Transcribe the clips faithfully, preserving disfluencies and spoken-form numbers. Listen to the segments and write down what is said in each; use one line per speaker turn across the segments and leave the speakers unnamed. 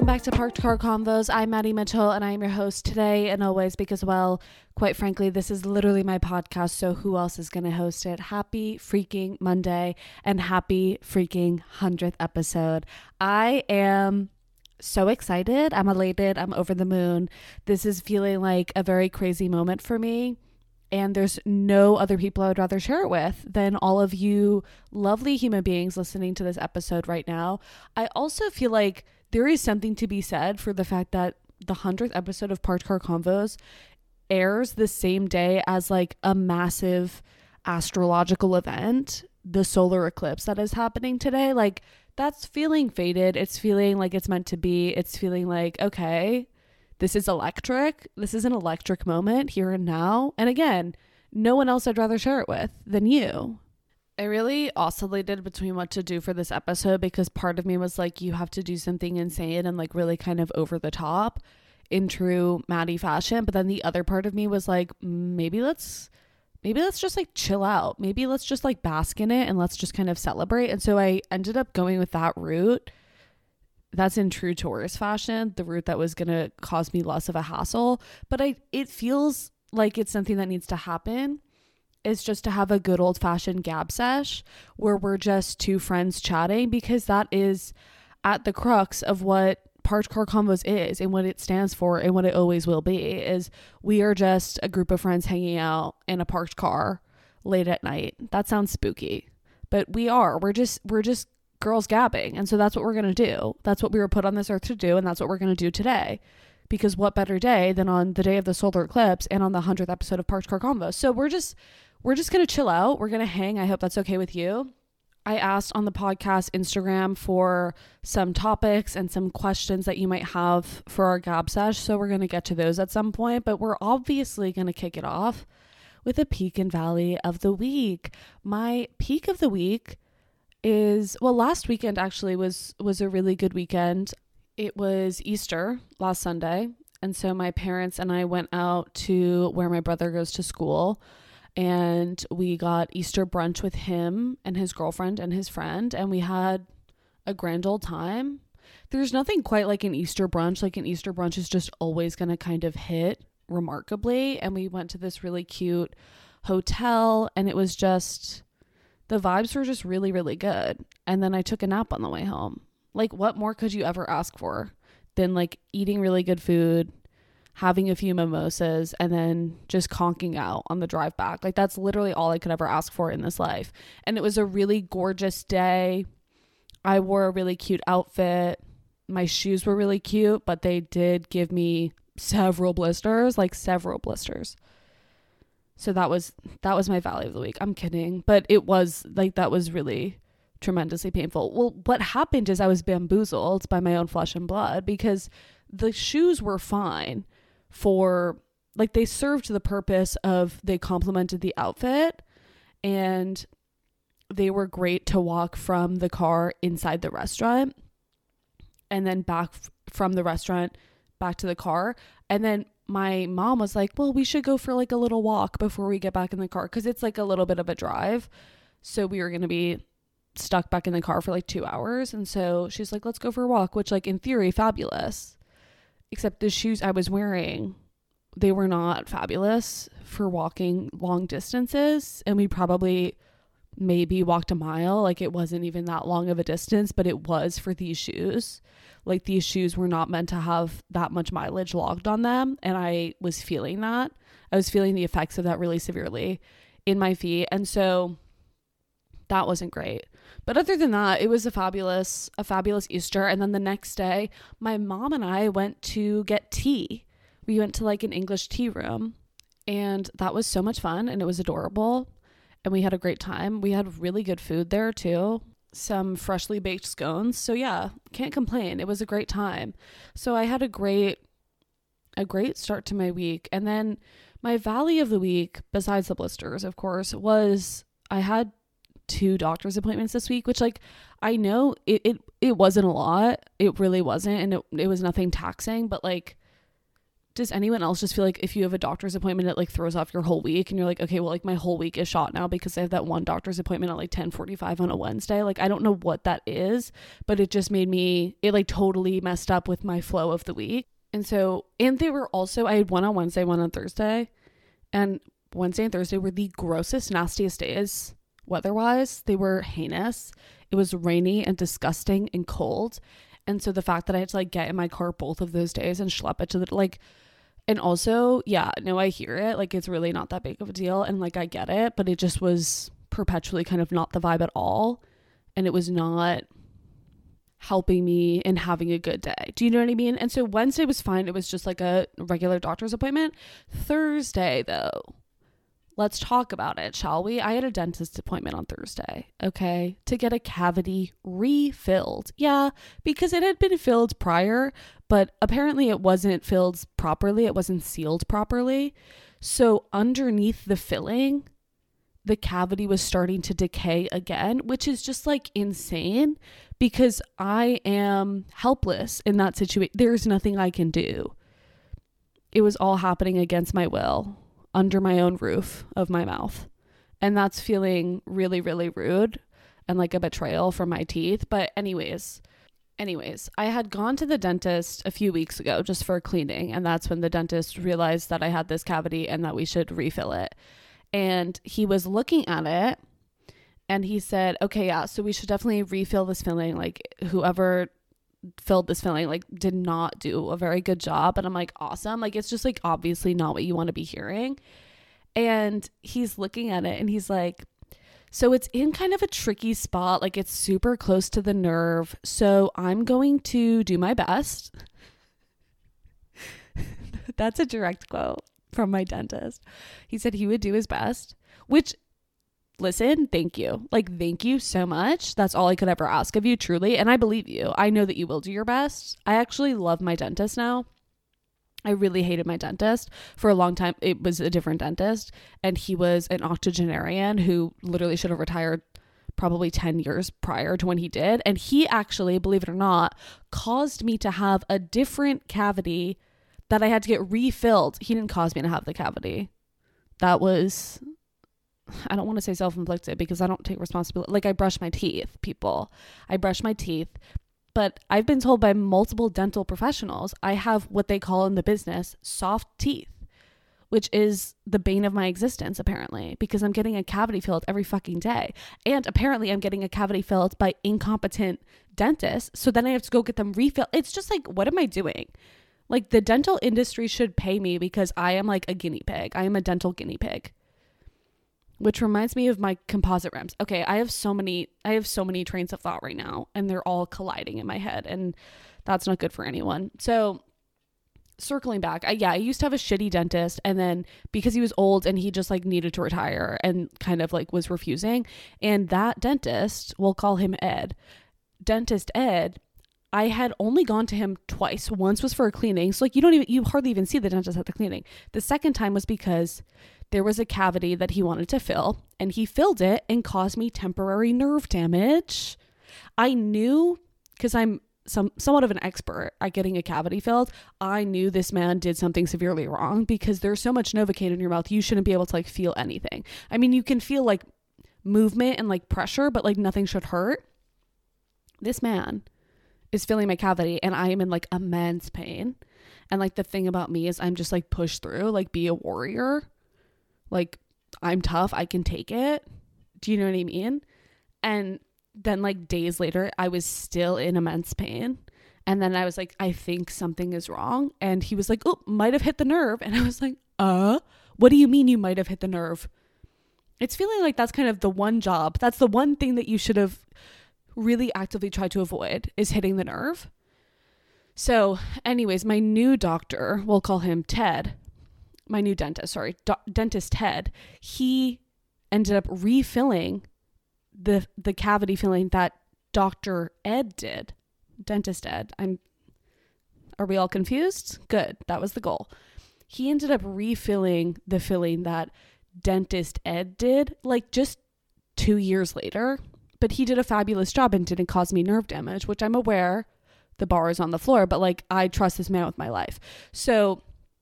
Welcome back to Parked Car Convos. I'm Maddie Mitchell and I am your host today and always because, well, quite frankly, this is literally my podcast, so who else is going to host it? Happy freaking Monday and happy freaking hundredth episode. I am so excited. I'm elated. I'm over the moon. This is feeling like a very crazy moment for me. And there's no other people I would rather share it with than all of you lovely human beings listening to this episode right now. I also feel like there is something to be said for the fact that the hundredth episode of Parked Car Convos airs the same day as like a massive astrological event, the solar eclipse that is happening today. Like, that's feeling fated. It's feeling like it's meant to be. It's feeling like, okay, this is electric. This is an electric moment here and now. And again, no one else I'd rather share it with than you. I really oscillated between what to do for this episode because part of me was like, you have to do something insane and like really kind of over the top in true Maddie fashion. But then the other part of me was like, maybe let's, maybe let's just like chill out. Maybe let's just like bask in it and let's just kind of celebrate. And so I ended up going with that route. That's in true Taurus fashion, the route that was going to cause me less of a hassle. But I, it feels like it's something that needs to happen. Is just to have a good old fashioned gab sesh where we're just two friends chatting, because that is at the crux of what Parked Car Convos is and what it stands for and what it always will be. Is we are just a group of friends hanging out in a parked car late at night. That sounds spooky, but we are. We're just we're just girls gabbing, and so that's what we're gonna do. That's what we were put on this earth to do, and that's what we're gonna do today. Because what better day than on the day of the solar eclipse and on the hundredth episode of Parked Car Convos? So we're just we're just gonna chill out. We're gonna hang. I hope that's okay with you. I asked on the podcast Instagram for some topics and some questions that you might have for our gab sesh. So we're gonna get to those at some point, but we're obviously gonna kick it off with a peak and valley of the week. My peak of the week is, well, last weekend actually was was a really good weekend. It was Easter last Sunday, and so my parents and I went out to where my brother goes to school, and we got Easter brunch with him and his girlfriend and his friend, and we had a grand old time. There's nothing quite like an Easter brunch. Like, an Easter brunch is just always going to kind of hit remarkably, and we went to this really cute hotel, and it was just, the vibes were just really, really good. And then I took a nap on the way home. Like, what more could you ever ask for than like eating really good food, having a few mimosas, and then just conking out on the drive back? Like, that's literally all I could ever ask for in this life. And it was a really gorgeous day. I wore a really cute outfit. My shoes were really cute, but they did give me several blisters, like several blisters. So that was, that was my valley of the week. I'm kidding. But it was like, that was really tremendously painful. Well, what happened is I was bamboozled by my own flesh and blood, because the shoes were fine for, like, they served the purpose of, they complemented the outfit, and they were great to walk from the car inside the restaurant and then back f- from the restaurant back to the car. And then my mom was like, well, we should go for like a little walk before we get back in the car, because it's like a little bit of a drive. So we were going to be stuck back in the car for like two hours. And so she's like, let's go for a walk, which, like, in theory, fabulous. Except the shoes I was wearing, they were not fabulous for walking long distances. And we probably maybe walked a mile. Like, it wasn't even that long of a distance, but it was for these shoes. Like, these shoes were not meant to have that much mileage logged on them. And I was feeling that. I was feeling the effects of that really severely in my feet. And so that wasn't great. But other than that, it was a fabulous, a fabulous Easter. And then the next day, my mom and I went to get tea. We went to like an English tea room, and that was so much fun, and it was adorable, and we had a great time. We had really good food there too. Some freshly baked scones. So yeah, can't complain. It was a great time. So I had a great, a great start to my week. And then my valley of the week, besides the blisters, of course, was I had two doctor's appointments this week, which, like, I know it, it, it wasn't a lot. It really wasn't. And it, it was nothing taxing, but like, does anyone else just feel like if you have a doctor's appointment, it like throws off your whole week and you're like, okay, well, like my whole week is shot now because I have that one doctor's appointment at like ten forty-five on a Wednesday. Like, I don't know what that is, but it just made me, it like totally messed up with my flow of the week. And so, and they were also, I had one on Wednesday, one on Thursday, and Wednesday and Thursday were the grossest, nastiest days weather-wise. They were heinous. It was rainy and disgusting and cold. And so the fact that I had to like get in my car both of those days and schlep it to the, like, and also, yeah, no, I hear it. Like, it's really not that big of a deal. And like, I get it, but it just was perpetually kind of not the vibe at all. And it was not helping me in having a good day. Do you know what I mean? And so Wednesday was fine. It was just like a regular doctor's appointment. Thursday, though, let's talk about it, shall we? I had a dentist appointment on Thursday, okay, to get a cavity refilled. Yeah, because it had been filled prior, but apparently it wasn't filled properly. It wasn't sealed properly. So underneath the filling, the cavity was starting to decay again, which is just like insane because I am helpless in that situation. There's nothing I can do. It was all happening against my will, under my own roof of my mouth. And that's feeling really, really rude and like a betrayal from my teeth. But anyways, anyways, I had gone to the dentist a few weeks ago just for cleaning. And that's when the dentist realized that I had this cavity and that we should refill it. And he was looking at it and he said, okay, yeah, so we should definitely refill this filling. Like, whoever filled this filling like did not do a very good job. And I'm like, awesome. Like, it's just like obviously not what you want to be hearing. And he's looking at it and he's like, so it's in kind of a tricky spot. Like, it's super close to the nerve. So I'm going to do my best. That's a direct quote from my dentist. He said he would do his best, which, listen, thank you. Like, thank you so much. That's all I could ever ask of you, truly. And I believe you. I know that you will do your best. I actually love my dentist now. I really hated my dentist for a long time. It was a different dentist, and he was an octogenarian who literally should have retired probably ten years prior to when he did. And he actually, believe it or not, caused me to have a different cavity that I had to get refilled. He didn't cause me to have the cavity. That was, I don't want to say self-inflicted because I don't take responsibility. Like, I brush my teeth, people. I brush my teeth. But I've been told by multiple dental professionals, I have what they call in the business soft teeth, which is the bane of my existence, apparently, because I'm getting a cavity filled every fucking day. And apparently I'm getting a cavity filled by incompetent dentists. So then I have to go get them refilled. It's just like, what am I doing? Like, the dental industry should pay me because I am like a guinea pig. I am a dental guinea pig. Which reminds me of my composite rims. Okay, I have so many, I have so many trains of thought right now, and they're all colliding in my head, and that's not good for anyone. So circling back, I, yeah, I used to have a shitty dentist, and then because he was old and he just like needed to retire and kind of like was refusing, and that dentist, we'll call him Ed, Dentist Ed, I had only gone to him twice. Once was for a cleaning. So like, you don't even, you hardly even see the dentist at the cleaning. The second time was because there was a cavity that he wanted to fill, and he filled it and caused me temporary nerve damage. I knew, because I'm some somewhat of an expert at getting a cavity filled, I knew this man did something severely wrong because there's so much Novocaine in your mouth, you shouldn't be able to like feel anything. I mean, you can feel like movement and like pressure, but like nothing should hurt. This man is filling my cavity and I am in like immense pain. And like the thing about me is I'm just like push through, like be a warrior. Like, I'm tough. I can take it. Do you know what I mean? And then like days later, I was still in immense pain. And then I was like, I think something is wrong. And he was like, oh, might have hit the nerve. And I was like, uh, what do you mean you might have hit the nerve? It's feeling like that's kind of the one job. That's the one thing that you should have really actively tried to avoid, is hitting the nerve. So anyways, my new doctor, we'll call him Ted, my new dentist, sorry, do- dentist Ted, he ended up refilling the the cavity filling that Doctor Ed did. Dentist Ed. I'm, are we all confused? Good. That was the goal. He ended up refilling the filling that Dentist Ed did, like just two years later. But he did a fabulous job and didn't cause me nerve damage, which I'm aware the bar is on the floor, but like I trust this man with my life. So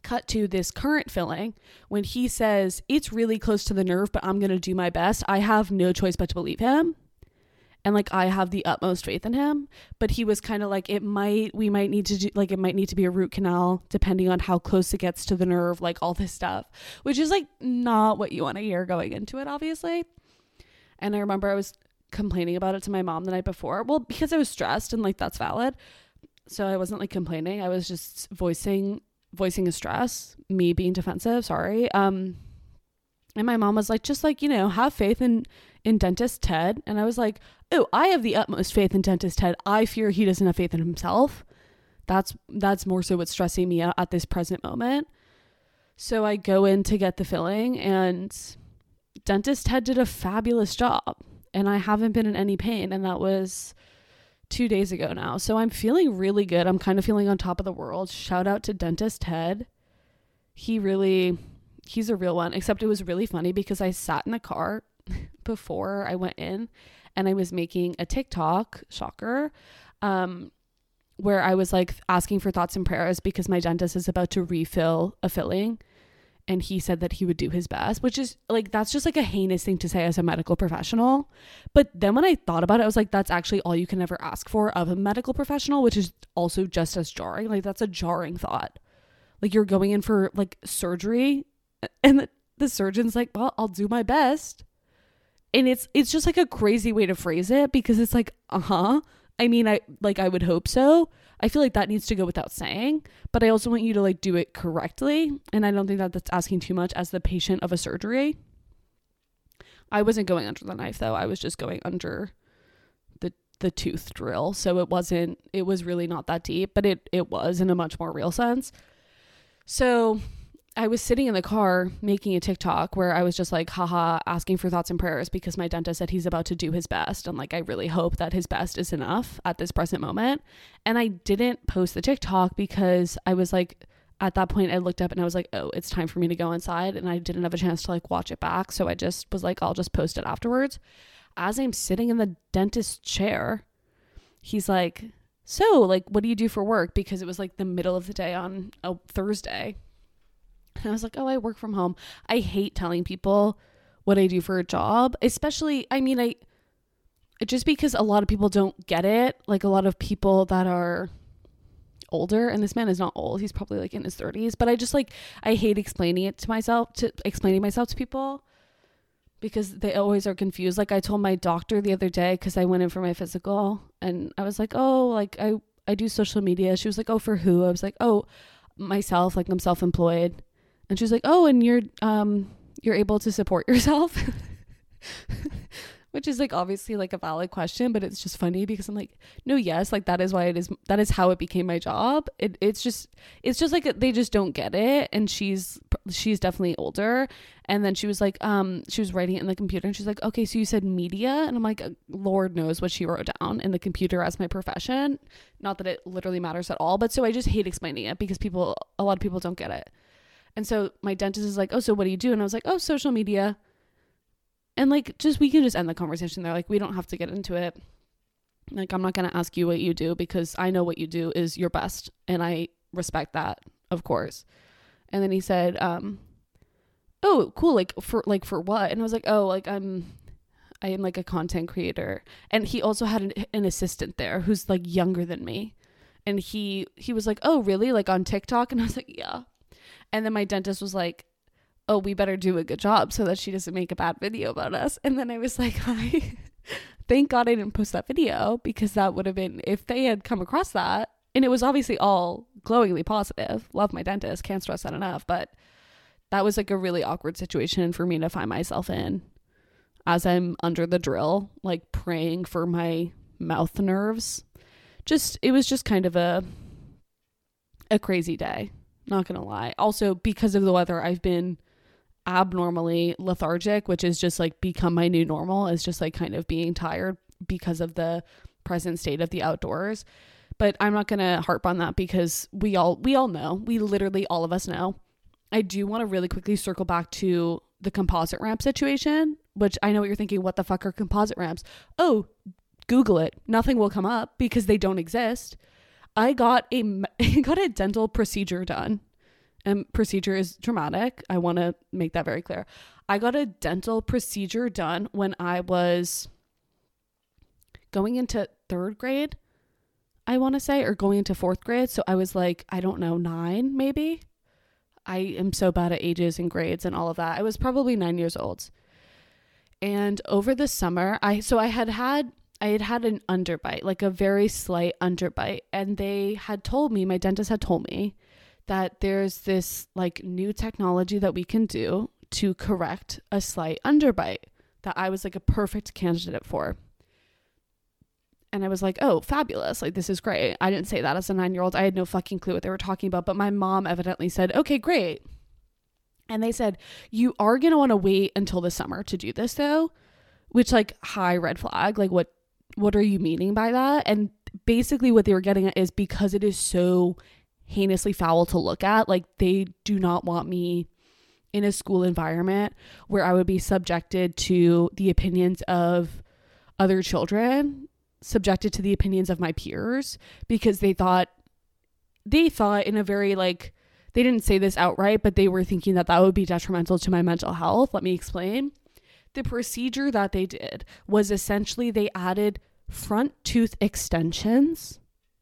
cut to this current filling when he says it's really close to the nerve, but I'm going to do my best. I have no choice but to believe him. And like, I have the utmost faith in him, but he was kind of like, it might, we might need to do, like, it might need to be a root canal depending on how close it gets to the nerve, like all this stuff, which is like not what you want to hear going into it, obviously. And I remember I was complaining about it to my mom the night before. Well, because I was stressed, and like, that's valid. So I wasn't like complaining. I was just voicing, voicing a stress, me being defensive. Sorry. Um, and my mom was like, just like, you know, have faith in, in dentist Ted. And I was like, oh, I have the utmost faith in dentist Ted. I fear he doesn't have faith in himself. That's, that's more so what's stressing me out at this present moment. So I go in to get the filling, and dentist Ted did a fabulous job, and I haven't been in any pain. And that was two days ago now. So I'm feeling really good. I'm kind of feeling on top of the world. Shout out to dentist Ted. He really, he's a real one, except it was really funny because I sat in the car before I went in, and I was making a TikTok, shocker, um, where I was like asking for thoughts and prayers because my dentist is about to refill a filling, and he said that he would do his best, which is like, that's just like a heinous thing to say as a medical professional. But then when I thought about it, I was like, that's actually all you can ever ask for of a medical professional, which is also just as jarring. Like, that's a jarring thought. Like, you're going in for like surgery, and the, the surgeon's like, well, I'll do my best. And it's, it's just like a crazy way to phrase it, because it's like, uh-huh. I mean, I like, I would hope so. I feel like that needs to go without saying, but I also want you to like do it correctly. And I don't think that that's asking too much as the patient of a surgery. I wasn't going under the knife though. I was just going under the, the tooth drill. So it wasn't, it was really not that deep, but it, it was in a much more real sense. So I was sitting in the car making a TikTok where I was just like, haha, asking for thoughts and prayers because my dentist said he's about to do his best. And like, I really hope that his best is enough at this present moment. And I didn't post the TikTok because I was like, at that point I looked up and I was like, oh, it's time for me to go inside. And I didn't have a chance to like watch it back. So I just was like, I'll just post it afterwards. As I'm sitting in the dentist chair, he's like, so like, what do you do for work? Because it was like the middle of the day on a Thursday. And I was like, oh, I work from home. I hate telling people what I do for a job, especially, I mean, I, just because a lot of people don't get it. Like, a lot of people that are older, and this man is not old. He's probably like in his thirties, but I just like, I hate explaining it to myself, to explaining myself to people, because they always are confused. Like, I told my doctor the other day, cause I went in for my physical, and I was like, oh, like I, I do social media. She was like, oh, for who? I was like, oh, myself, like I'm self-employed. And she was like, oh, and you're, um, you're able to support yourself, which is like, obviously like a valid question, but it's just funny because I'm like, no, yes, like that is why it is, that is how it became my job. It, it's just, it's just like, they just don't get it. And she's, she's definitely older. And then she was like, um, she was writing it in the computer, and she's like, okay, so you said media. And I'm like, Lord knows what she wrote down in the computer as my profession. Not that it literally matters at all, but so I just hate explaining it because people, a lot of people don't get it. And so my dentist is like, oh, so what do you do? And I was like, oh, social media. And like, just, we can just end the conversation there. Like, we don't have to get into it. Like, I'm not going to ask you what you do because I know what you do is your best. And I respect that, of course. And then he said, um, oh, cool. Like for, like for what? And I was like, oh, like I'm, I am like a content creator. And he also had an, an assistant there who's like younger than me. And he, he was like, oh, really? Like on TikTok? And I was like, yeah. And then my dentist was like, oh, we better do a good job so that she doesn't make a bad video about us. And then I was like, hi. Thank God I didn't post that video, because that would have been, if they had come across that, and it was obviously all glowingly positive. Love my dentist. Can't stress that enough. But that was like a really awkward situation for me to find myself in as I'm under the drill, like praying for my mouth nerves. Just, it was just kind of a, a crazy day. Not gonna lie. Also, because of the weather, I've been abnormally lethargic, which is just like become my new normal, is just like kind of being tired because of the present state of the outdoors. But I'm not gonna harp on that because we all we all know, we literally all of us know. I do want to really quickly circle back to the composite ramp situation, which I know what you're thinking, what the fuck are composite ramps? Oh, Google it. Nothing will come up because they don't exist. I got a I got a dental procedure done um, procedure is traumatic. I want to make that very clear. I got a dental procedure done when I was going into third grade, I want to say, or going into fourth grade. So I was like, I don't know, nine maybe. I am so bad at ages and grades and all of that. I was probably nine years old. And over the summer, I so I had had I had had an underbite, like a very slight underbite. And they had told me, my dentist had told me that there's this like new technology that we can do to correct a slight underbite that I was like a perfect candidate for. And I was like, oh, fabulous. Like, this is great. I didn't say that as a nine-year-old. I had no fucking clue what they were talking about. But my mom evidently said, okay, great. And they said, you are going to want to wait until the summer to do this, though. Which, like, high red flag. Like, what, what are you meaning by that? And basically what they were getting at is because it is so heinously foul to look at, like, they do not want me in a school environment where I would be subjected to the opinions of other children, subjected to the opinions of my peers, because they thought they thought in a very like, they didn't say this outright, but they were thinking that that would be detrimental to my mental health. Let me explain. The procedure that they did was essentially they added front tooth extensions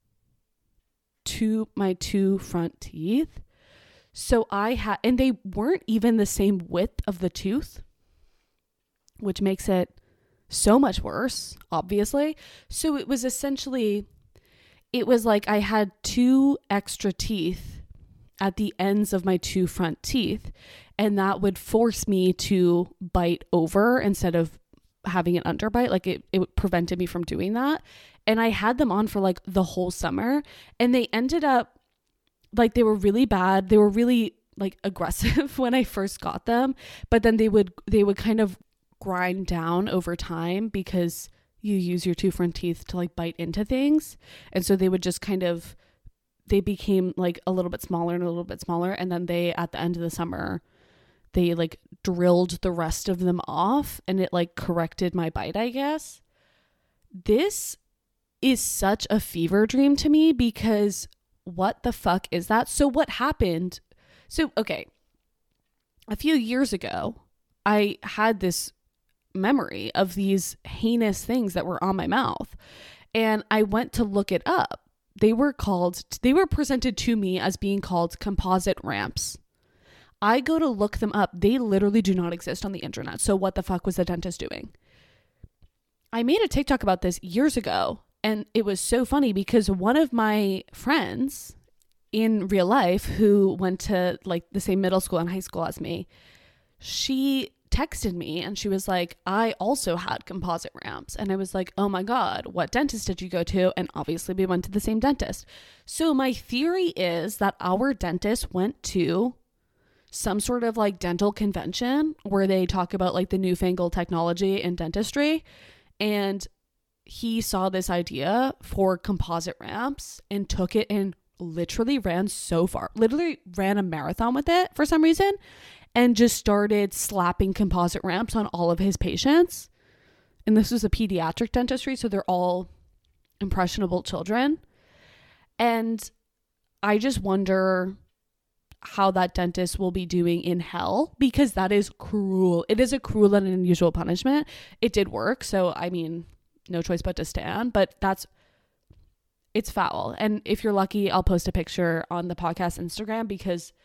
to my two front teeth. So I had, and they weren't even the same width of the tooth, which makes it so much worse, obviously. So it was essentially, it was like I had two extra teeth at the ends of my two front teeth, and that would force me to bite over instead of having an underbite. Like it, it prevented me from doing that. And I had them on for like the whole summer, and they ended up like, they were really bad. They were really like aggressive when I first got them, but then they would, they would kind of grind down over time because you use your two front teeth to like bite into things. And so they would just kind of, they became like a little bit smaller and a little bit smaller. And then they, at the end of the summer, they like drilled the rest of them off, and it like corrected my bite, I guess. This is such a fever dream to me because what the fuck is that? So what happened? So, okay. A few years ago, I had this memory of these heinous things that were on my mouth, and I went to look it up. They were called, they were presented to me as being called composite ramps. I go to look them up. They literally do not exist on the internet. So what the fuck was the dentist doing? I made a TikTok about this years ago, and it was so funny because one of my friends in real life who went to like the same middle school and high school as me, she texted me and she was like, I also had composite ramps. And I was like, oh my God, what dentist did you go to? And obviously we went to the same dentist. So my theory is that our dentist went to some sort of like dental convention where they talk about like the newfangled technology in dentistry. And he saw this idea for composite ramps and took it and literally ran so far, literally ran a marathon with it for some reason, and just started slapping composite ramps on all of his patients. And this was a pediatric dentistry, so they're all impressionable children. And I just wonder how that dentist will be doing in hell, because that is cruel. It is a cruel and unusual punishment. It did work, so I mean, no choice but to stand, but that's, it's foul. And if you're lucky, I'll post a picture on the podcast Instagram because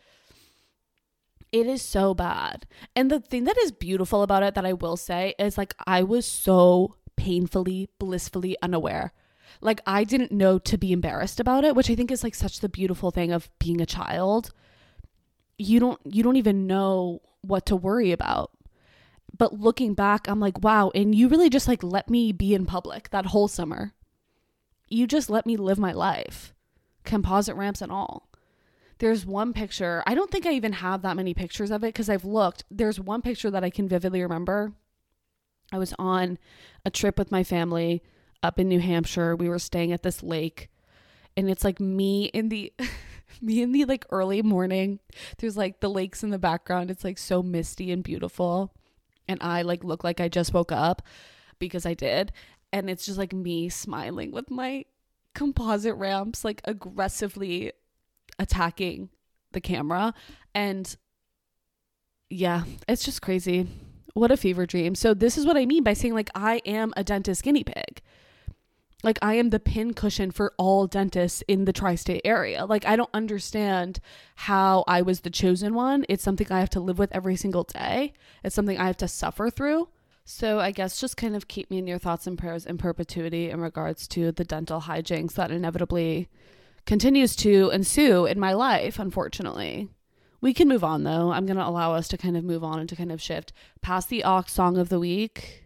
it is so bad. And the thing that is beautiful about it that I will say is like, I was so painfully, blissfully unaware. Like I didn't know to be embarrassed about it, which I think is like such the beautiful thing of being a child. You don't, you don't even know what to worry about. But looking back, I'm like, wow. And you really just like let me be in public that whole summer. You just let me live my life, composite ramps and all. There's one picture. I don't think I even have that many pictures of it because I've looked. There's one picture that I can vividly remember. I was on a trip with my family up in New Hampshire. We were staying at this lake, and it's like me in the me in the like early morning. There's like the lakes in the background. It's like so misty and beautiful. And I like look like I just woke up because I did. And it's just like me smiling with my composite ramps, like aggressively attacking the camera. And yeah, it's just crazy. What a fever dream. So this is what I mean by saying like I am a dentist guinea pig. Like I am the pin cushion for all dentists in the tri-state area. Like I don't understand how I was the chosen one. It's something I have to live with every single day. It's something I have to suffer through. So I guess just kind of keep me in your thoughts and prayers in perpetuity in regards to the dental hijinks that inevitably continues to ensue in my life, unfortunately. We can move on though. I'm going to allow us to kind of move on and to kind of shift past the aux song of the week.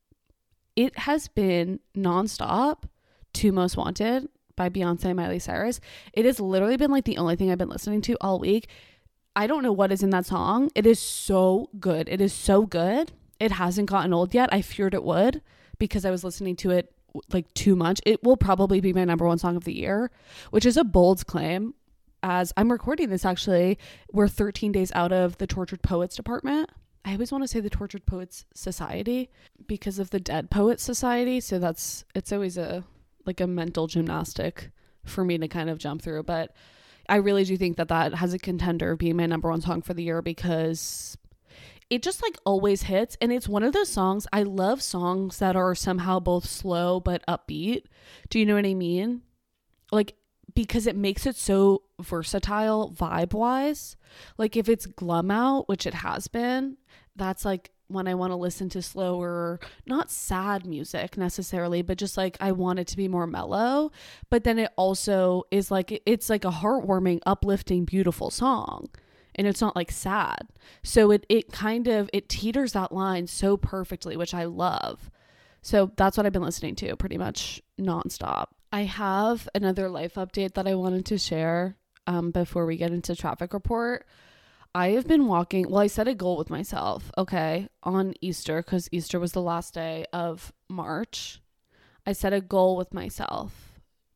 It has been nonstop to Most Wanted by Beyonce and Miley Cyrus. It has literally been like the only thing I've been listening to all week. I don't know what is in that song. It is so good. It is so good. It hasn't gotten old yet. I feared it would because I was listening to it like too much. It will probably be my number one song of the year, which is a bold claim. As I'm recording this, actually, we're thirteen days out of the Tortured Poets Department. I always want to say the Tortured Poets Society because of the Dead Poets Society. So that's, it's always a, like a mental gymnastic for me to kind of jump through. But I really do think that that has a contender of being my number one song for the year because it just like always hits. And it's one of those songs, I love songs that are somehow both slow but upbeat. Do you know what I mean? Like, because it makes it so versatile vibe wise. Like if it's glum out, which it has been, that's like when I want to listen to slower, not sad music necessarily, but just like I want it to be more mellow. But then it also is like, it's like a heartwarming, uplifting, beautiful song. And it's not like sad. So it, it kind of, it teeters that line so perfectly, which I love. So that's what I've been listening to pretty much nonstop. I have another life update that I wanted to share um, before we get into traffic report. I have been walking. Well, I set a goal with myself, okay, on Easter because Easter was the last day of March. I set a goal with myself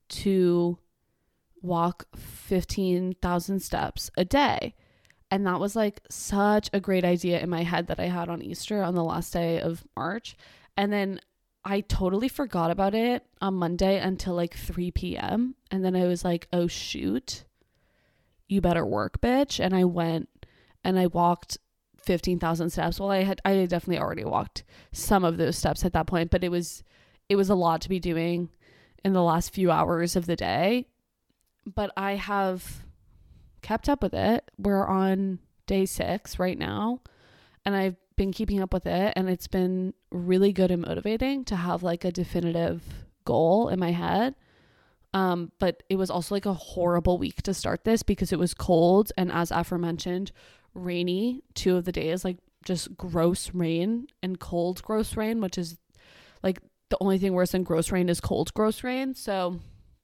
to walk fifteen thousand steps a day. And that was like such a great idea in my head that I had on Easter on the last day of March. And then I totally forgot about it on Monday until like three p.m. And then I was like, oh, shoot, you better work, bitch. And I went and I walked fifteen thousand steps. Well, I had, I had definitely already walked some of those steps at that point, but it was, it was a lot to be doing in the last few hours of the day. But I have kept up with it. We're on day six right now. And I've been keeping up with it, and it's been really good and motivating to have like a definitive goal in my head. Um, but it was also like a horrible week to start this because it was cold and, as aforementioned, rainy two of the days, like just gross rain and cold gross rain, which is like the only thing worse than gross rain is cold gross rain. So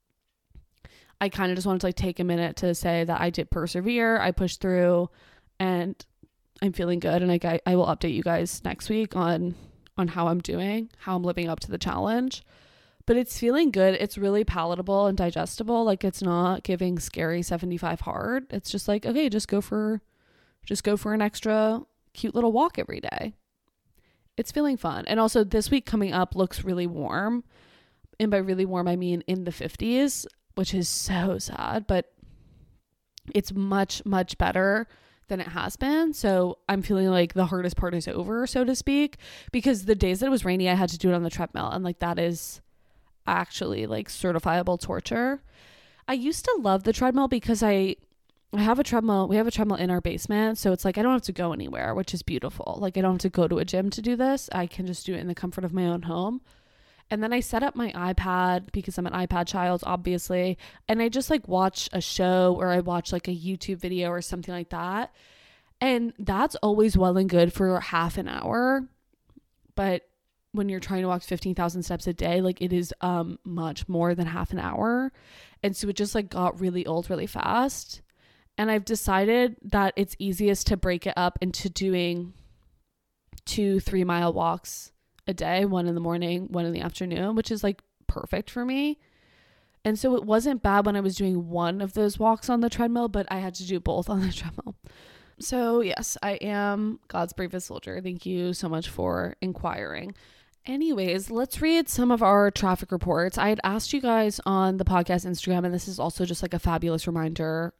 I kind of just wanted to like take a minute to say that I did persevere. I pushed through and I'm feeling good, and like I, I will update you guys next week on on how I'm doing, how I'm living up to the challenge. But it's feeling good. It's really palatable and digestible. Like it's not giving scary seventy-five hard. It's just like, okay, just go for just go for an extra cute little walk every day. It's feeling fun. And also this week coming up looks really warm. And by really warm, I mean in the fifties, which is so sad, but it's much, much better than it has been. So I'm feeling like the hardest part is over, so to speak, because the days that it was rainy, I had to do it on the treadmill. And like, that is actually like certifiable torture. I used to love the treadmill because I, I have a treadmill. We have a treadmill in our basement. So it's like, I don't have to go anywhere, which is beautiful. Like I don't have to go to a gym to do this. I can just do it in the comfort of my own home. And then I set up my iPad because I'm an iPad child, obviously. And I just like watch a show or I watch like a YouTube video or something like that. And that's always well and good for half an hour. But when you're trying to walk fifteen thousand steps a day, like it is um much more than half an hour. And so it just like got really old really fast. And I've decided that it's easiest to break it up into doing two three mile walks a day, one in the morning, one in the afternoon, which is like perfect for me. And so it wasn't bad when I was doing one of those walks on the treadmill, but I had to do both on the treadmill. So yes, I am God's bravest soldier. Thank you so much for inquiring. Anyways, let's read some of our traffic reports. I had asked you guys on the podcast Instagram, and this is also just like a fabulous reminder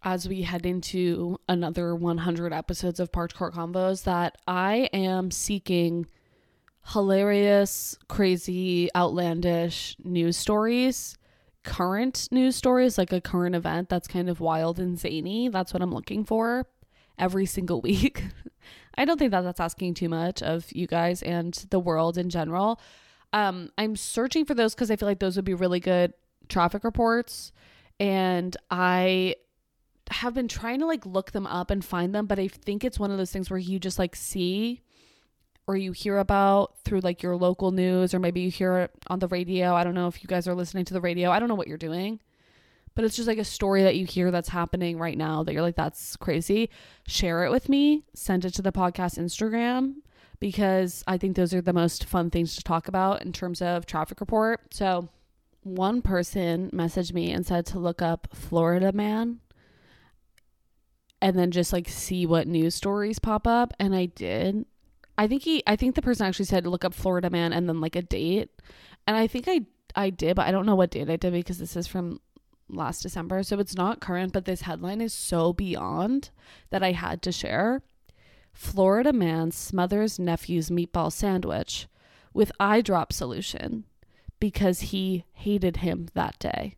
as we head into another one hundred episodes of Parked Court Convos, that I am seeking hilarious, crazy, outlandish news stories, current news stories, like a current event that's kind of wild and zany. That's what I'm looking for every single week. I don't think that that's asking too much of you guys and the world in general. Um, I'm searching for those because I feel like those would be really good traffic reports, and I have been trying to like look them up and find them, but I think it's one of those things where you just like see or you hear about through like your local news, or maybe you hear it on the radio. I don't know if you guys are listening to the radio. I don't know what you're doing, but it's just like a story that you hear that's happening right now that you're like, that's crazy. Share it with me. Send it to the podcast Instagram, because I think those are the most fun things to talk about in terms of traffic report. So one person messaged me and said to look up Florida man and then just like see what news stories pop up. And I did. I think he, I think the person actually said look up Florida man and then like a date. And I think I, I did, but I don't know what date I did because this is from last December. So it's not current, but this headline is so beyond that I had to share. Florida man smothers nephew's meatball sandwich with eye drop solution because he hated him that day.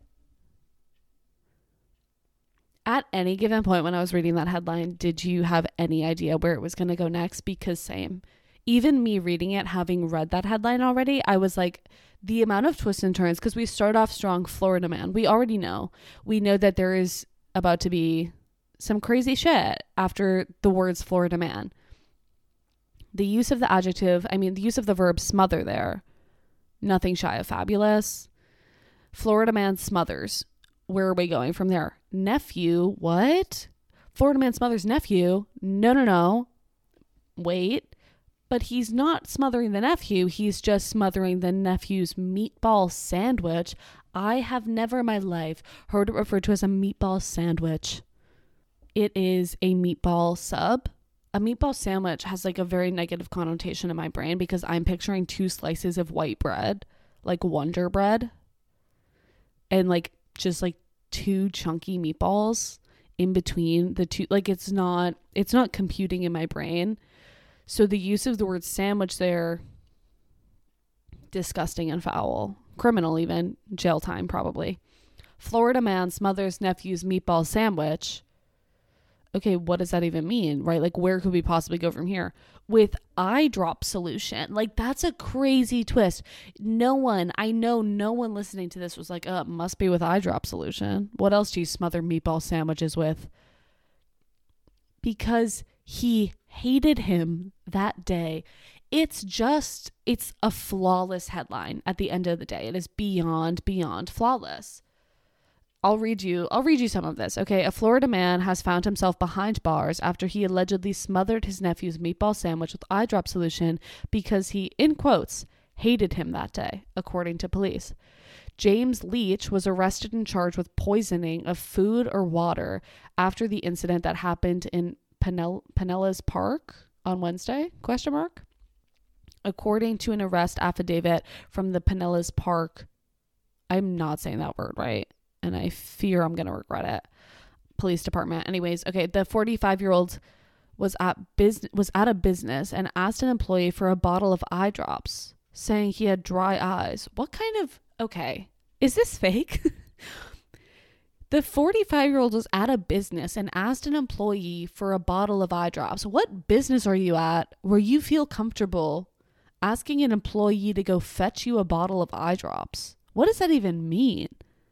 At any given point when I was reading that headline, did you have any idea where it was going to go next? Because same. Even me reading it, having read that headline already, I was like, the amount of twists and turns, because we start off strong, Florida man. We already know. We know that there is about to be some crazy shit after the words Florida man. The use of the adjective, I mean, the use of the verb smother there, nothing shy of fabulous. Florida man smothers. Where are we going from there? Nephew, what? Florida man smothers nephew? No, no, no. Wait. But he's not smothering the nephew. He's just smothering the nephew's meatball sandwich. I have never in my life heard it referred to as a meatball sandwich. It is a meatball sub. A meatball sandwich has like a very negative connotation in my brain because I'm picturing two slices of white bread, like Wonder Bread, and like just like two chunky meatballs in between the two. Like it's not, it's not computing in my brain. So the use of the word sandwich there, disgusting and foul, criminal even, jail time probably. Florida man smothers nephew's meatball sandwich. Okay, what does that even mean, right? Like, where could we possibly go from here? With eye drop solution. Like, that's a crazy twist. No one, I know no one listening to this was like, oh, it must be with eye drop solution. What else do you smother meatball sandwiches with? Because he hated him that day. It's just, it's a flawless headline at the end of the day. It is beyond, beyond flawless. I'll read you, I'll read you some of this. Okay. A Florida man has found himself behind bars after he allegedly smothered his nephew's meatball sandwich with eye drop solution because he, in quotes, hated him that day, according to police. James Leach was arrested and charged with poisoning of food or water after the incident that happened in Pinell- Pinellas Park on Wednesday, question mark. According to an arrest affidavit from the Pinellas Park, I'm not saying that word right, and I fear I'm going to regret it, police department. Anyways, okay, the forty-five-year-old was at bus- was at a business and asked an employee for a bottle of eye drops, saying he had dry eyes. What kind of, okay, is this fake? The forty-five-year-old was at a business and asked an employee for a bottle of eye drops. What business are you at where you feel comfortable asking an employee to go fetch you a bottle of eye drops? What does that even mean?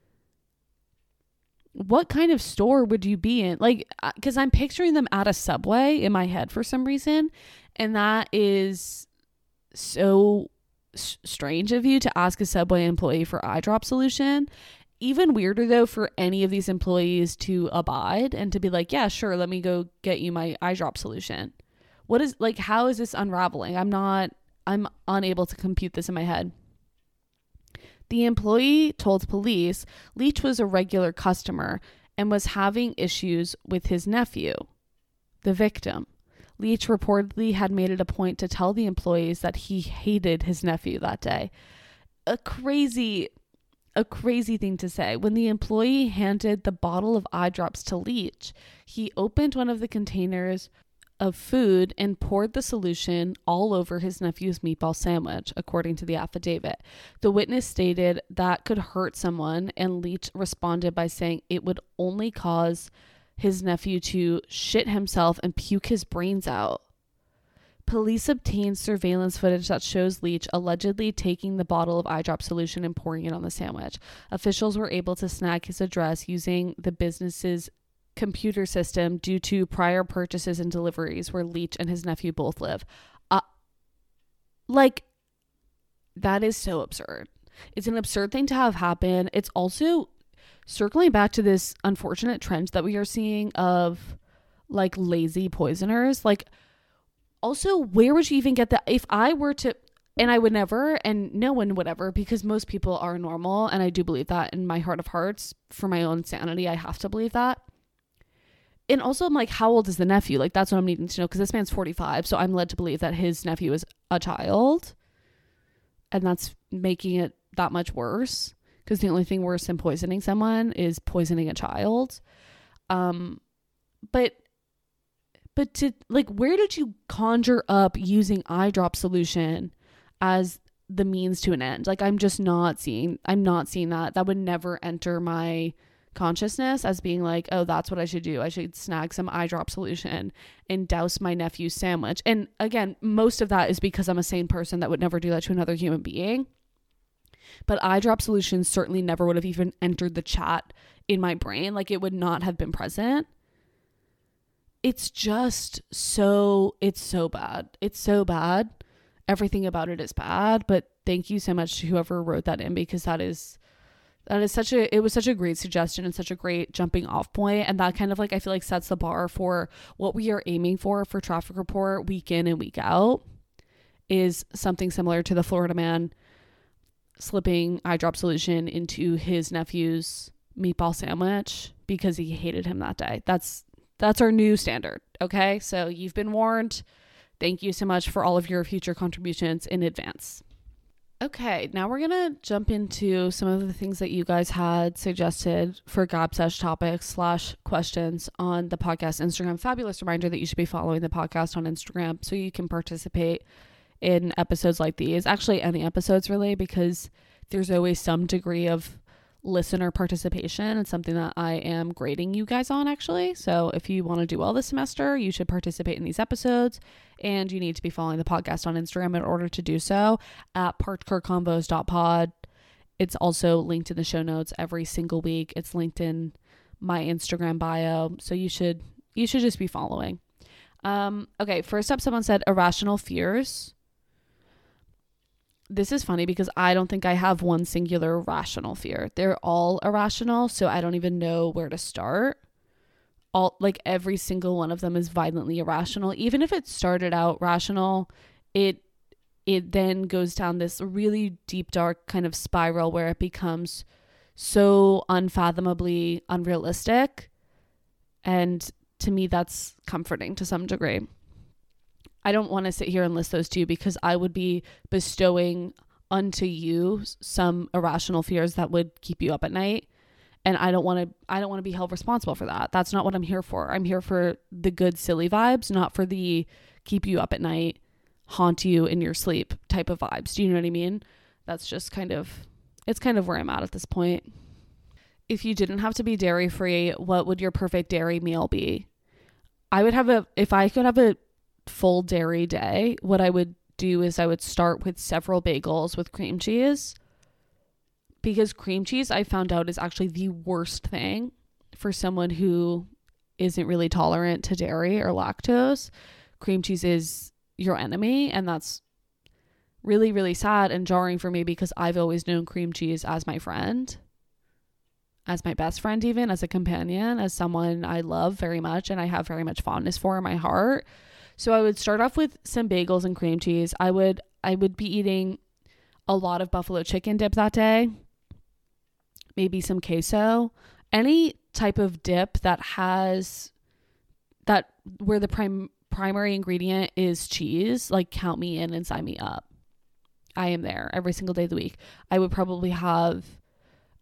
What kind of store would you be in? Like, because I'm picturing them at a Subway in my head for some reason. And that is so s- strange of you to ask a Subway employee for eye drop solution. Even weirder, though, for any of these employees to abide and to be like, yeah, sure, let me go get you my eye drop solution. What is, like, how is this unraveling? I'm not, I'm unable to compute this in my head. The employee told police Leach was a regular customer and was having issues with his nephew, the victim. Leach reportedly had made it a point to tell the employees that he hated his nephew that day. A crazy, a crazy thing to say. When the employee handed the bottle of eye drops to Leach, he opened one of the containers of food and poured the solution all over his nephew's meatball sandwich, according to the affidavit. The witness stated that could hurt someone, and Leach responded by saying it would only cause his nephew to shit himself and puke his brains out. Police obtained surveillance footage that shows Leach allegedly taking the bottle of eye drop solution and pouring it on the sandwich. Officials were able to snag his address using the business's computer system due to prior purchases and deliveries where Leach and his nephew both live. Uh, like, that is so absurd. It's an absurd thing to have happen. It's also circling back to this unfortunate trend that we are seeing of like lazy poisoners. Like, also, where would you even get that? If I were to, and I would never, and no one would ever, because most people are normal, and I do believe that in my heart of hearts. For my own sanity, I have to believe that. And also, I'm like, how old is the nephew? Like, that's what I'm needing to know, because this man's forty-five, so I'm led to believe that his nephew is a child, and that's making it that much worse, because the only thing worse than poisoning someone is poisoning a child. Um, but... But to like, where did you conjure up using eye drop solution as the means to an end? Like, I'm just not seeing, I'm not seeing that. That would never enter my consciousness as being like, oh, that's what I should do. I should snag some eye drop solution and douse my nephew's sandwich. And again, most of that is because I'm a sane person that would never do that to another human being. But eye drop solution certainly never would have even entered the chat in my brain. Like, it would not have been present. It's just so, it's so bad. It's so bad. Everything about it is bad, but thank you so much to whoever wrote that in, because that is, that is such a, it was such a great suggestion and such a great jumping off point. And that kind of like, I feel like sets the bar for what we are aiming for, for Traffic Report week in and week out, is something similar to the Florida man slipping eye drop solution into his nephew's meatball sandwich because he hated him that day. That's, That's our new standard. Okay. So you've been warned. Thank you so much for all of your future contributions in advance. Okay. Now we're going to jump into some of the things that you guys had suggested for Gab Sesh topics slash questions on the podcast Instagram. Fabulous reminder that you should be following the podcast on Instagram so you can participate in episodes like these. Actually, any episodes really, because there's always some degree of listener participation. It's something that I am grading you guys on, actually. So if you want to do well this semester, you should participate in these episodes, and you need to be following the podcast on Instagram in order to do so at parked convos dot pod. It's also linked in the show notes every single week. It's linked in my Instagram bio, so you should you should just be following. Um okay, first up, someone said irrational fears. This is funny because I don't think I have one singular rational fear. They're all irrational, so I don't even know where to start. All like every single one of them is violently irrational. Even if it started out rational, it it then goes down this really deep, dark kind of spiral where it becomes so unfathomably unrealistic. And to me, that's comforting to some degree. I don't want to sit here and list those two because I would be bestowing unto you some irrational fears that would keep you up at night. And I don't want to, I don't want to be held responsible for that. That's not what I'm here for. I'm here for the good, silly vibes, not for the keep you up at night, haunt you in your sleep type of vibes. Do you know what I mean? That's just kind of, it's kind of where I'm at at this point. If you didn't have to be dairy free, what would your perfect dairy meal be? I would have a, if I could have a full dairy day, what I would do is I would start with several bagels with cream cheese, because cream cheese, I found out, is actually the worst thing for someone who isn't really tolerant to dairy or lactose. Cream cheese is your enemy, and that's really, really sad and jarring for me because I've always known cream cheese as my friend, as my best friend, even as a companion, as someone I love very much and I have very much fondness for in my heart. So I would start off with some bagels and cream cheese. I would I would be eating a lot of buffalo chicken dip that day, maybe some queso, any type of dip that has that where the prime primary ingredient is cheese. Like, count me in and sign me up. I am there every single day of the week. I would probably have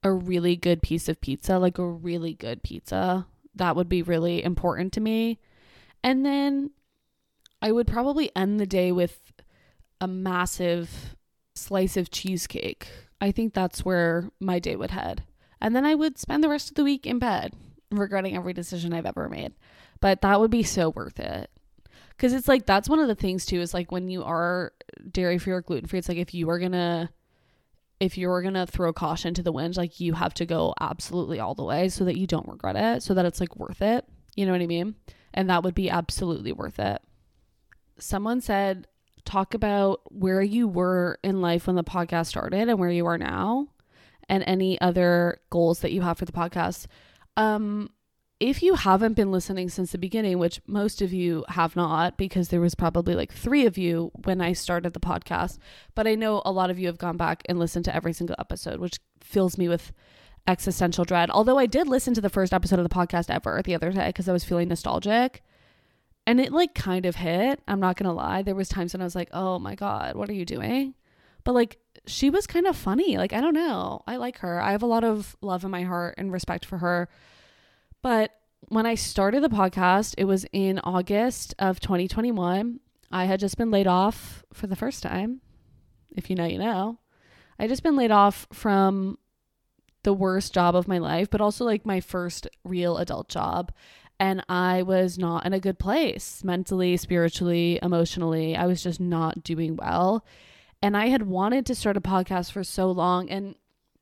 a really good piece of pizza, like a really good pizza. That would be really important to me. And then I would probably end the day with a massive slice of cheesecake. I think that's where my day would head. And then I would spend the rest of the week in bed, regretting every decision I've ever made. But that would be so worth it. Because it's like, that's one of the things too, is like when you are dairy free or gluten free, it's like if you were going to, if you were going to throw caution to the wind, like you have to go absolutely all the way so that you don't regret it, so that it's like worth it. You know what I mean? And that would be absolutely worth it. Someone said, talk about where you were in life when the podcast started and where you are now, and any other goals that you have for the podcast. Um, if you haven't been listening since the beginning, which most of you have not, because there was probably like three of you when I started the podcast, but I know a lot of you have gone back and listened to every single episode, which fills me with existential dread. Although I did listen to the first episode of the podcast ever the other day because I was feeling nostalgic. And it like kind of hit. I'm not going to lie. There was times when I was like, oh my God, what are you doing? But like, she was kind of funny. Like, I don't know. I like her. I have a lot of love in my heart and respect for her. But when I started the podcast, it was in August of twenty twenty-one. I had just been laid off for the first time. If you know, you know. I had just been laid off from the worst job of my life, but also like my first real adult job. And I was not in a good place mentally, spiritually, emotionally. I was just not doing well. And I had wanted to start a podcast for so long. And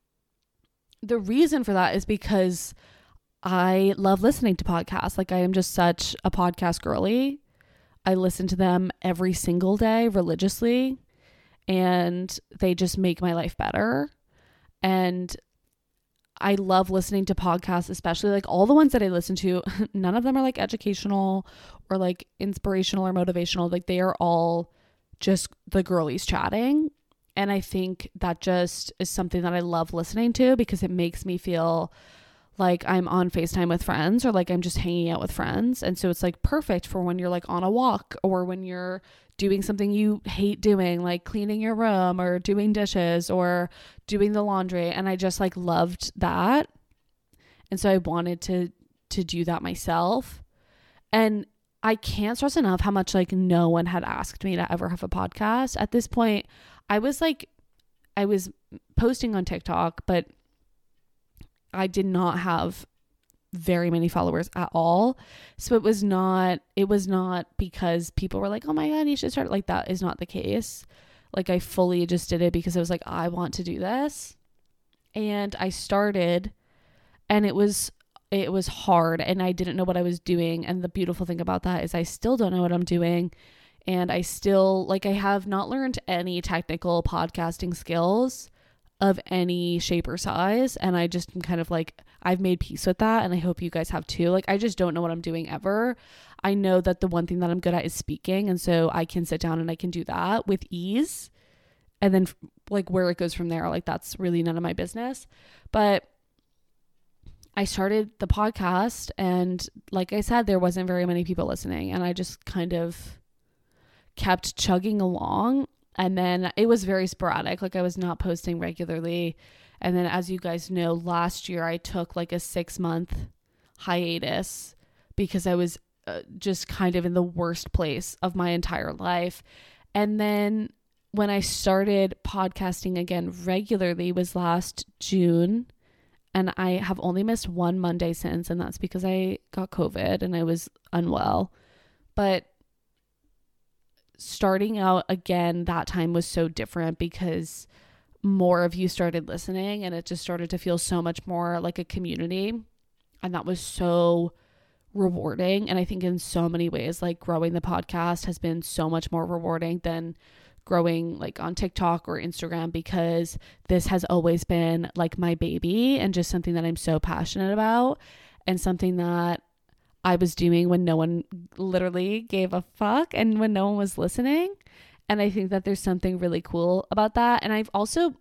the reason for that is because I love listening to podcasts. Like I am just such a podcast girly. I listen to them every single day religiously, and they just make my life better. And I love listening to podcasts, especially like all the ones that I listen to. None of them are like educational or like inspirational or motivational. Like they are all just the girlies chatting. And I think that just is something that I love listening to because it makes me feel like I'm on FaceTime with friends, or like I'm just hanging out with friends. And so it's like perfect for when you're like on a walk, or when you're doing something you hate doing, like cleaning your room or doing dishes or doing the laundry. And I just like loved that. And so I wanted to to do that myself. And I can't stress enough how much like no one had asked me to ever have a podcast. At this point, I was like, I was posting on TikTok, but I did not have very many followers at all. So it was not, it was not because people were like, oh my God, you should start. Like that is not the case. Like I fully just did it because I was like, I want to do this. And I started, and it was, it was hard, and I didn't know what I was doing. And the beautiful thing about that is I still don't know what I'm doing. And I still, like, I have not learned any technical podcasting skills of any shape or size. And I just am kind of like, I've made peace with that. And I hope you guys have too. Like, I just don't know what I'm doing ever. I know that the one thing that I'm good at is speaking. And so I can sit down and I can do that with ease. And then like where it goes from there, like that's really none of my business. But I started the podcast, and like I said, there wasn't very many people listening, and I just kind of kept chugging along. And then it was very sporadic. Like I was not posting regularly. And then, as you guys know, last year I took like a six month hiatus because I was uh, just kind of in the worst place of my entire life. And then when I started podcasting again regularly was last June. And I have only missed one Monday since. And that's because I got COVID and I was unwell. But starting out again that time was so different because more of you started listening, and it just started to feel so much more like a community. And that was so rewarding. And I think in so many ways, like growing the podcast has been so much more rewarding than growing like on TikTok or Instagram, because this has always been like my baby and just something that I'm so passionate about, and something that I was doing when no one literally gave a fuck and when no one was listening. And I think that there's something really cool about that. And I've also,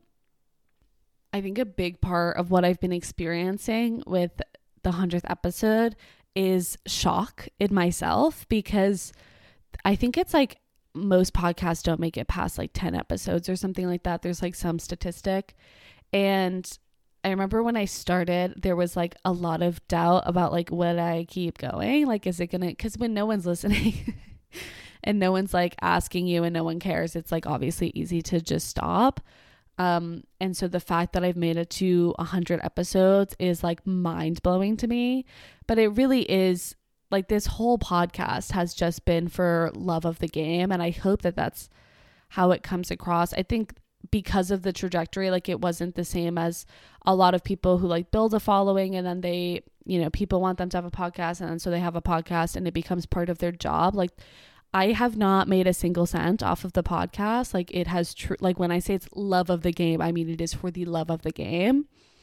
I think a big part of what I've been experiencing with the hundredth episode is shock in myself, because I think it's like most podcasts don't make it past like ten episodes or something like that. There's like some statistic. And I remember when I started, there was like a lot of doubt about like, would I keep going? Like, is it gonna, because when no one's listening and no one's like asking you and no one cares, it's like obviously easy to just stop. Um, and so the fact that I've made it to a hundred episodes is like mind blowing to me, but it really is like this whole podcast has just been for love of the game. And I hope that that's how it comes across. I think because of the trajectory, like it wasn't the same as a lot of people who like build a following and then they, you know, people want them to have a podcast and then so they have a podcast and it becomes part of their job. Like I have not made a single cent off of the podcast. Like it has true, like when I say it's love of the game, I mean, it is for the love of the game.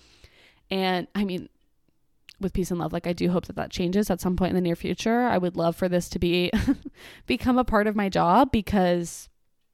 And I mean, with peace and love, like I do hope that that changes at some point in the near future. I would love for this to be, become a part of my job because,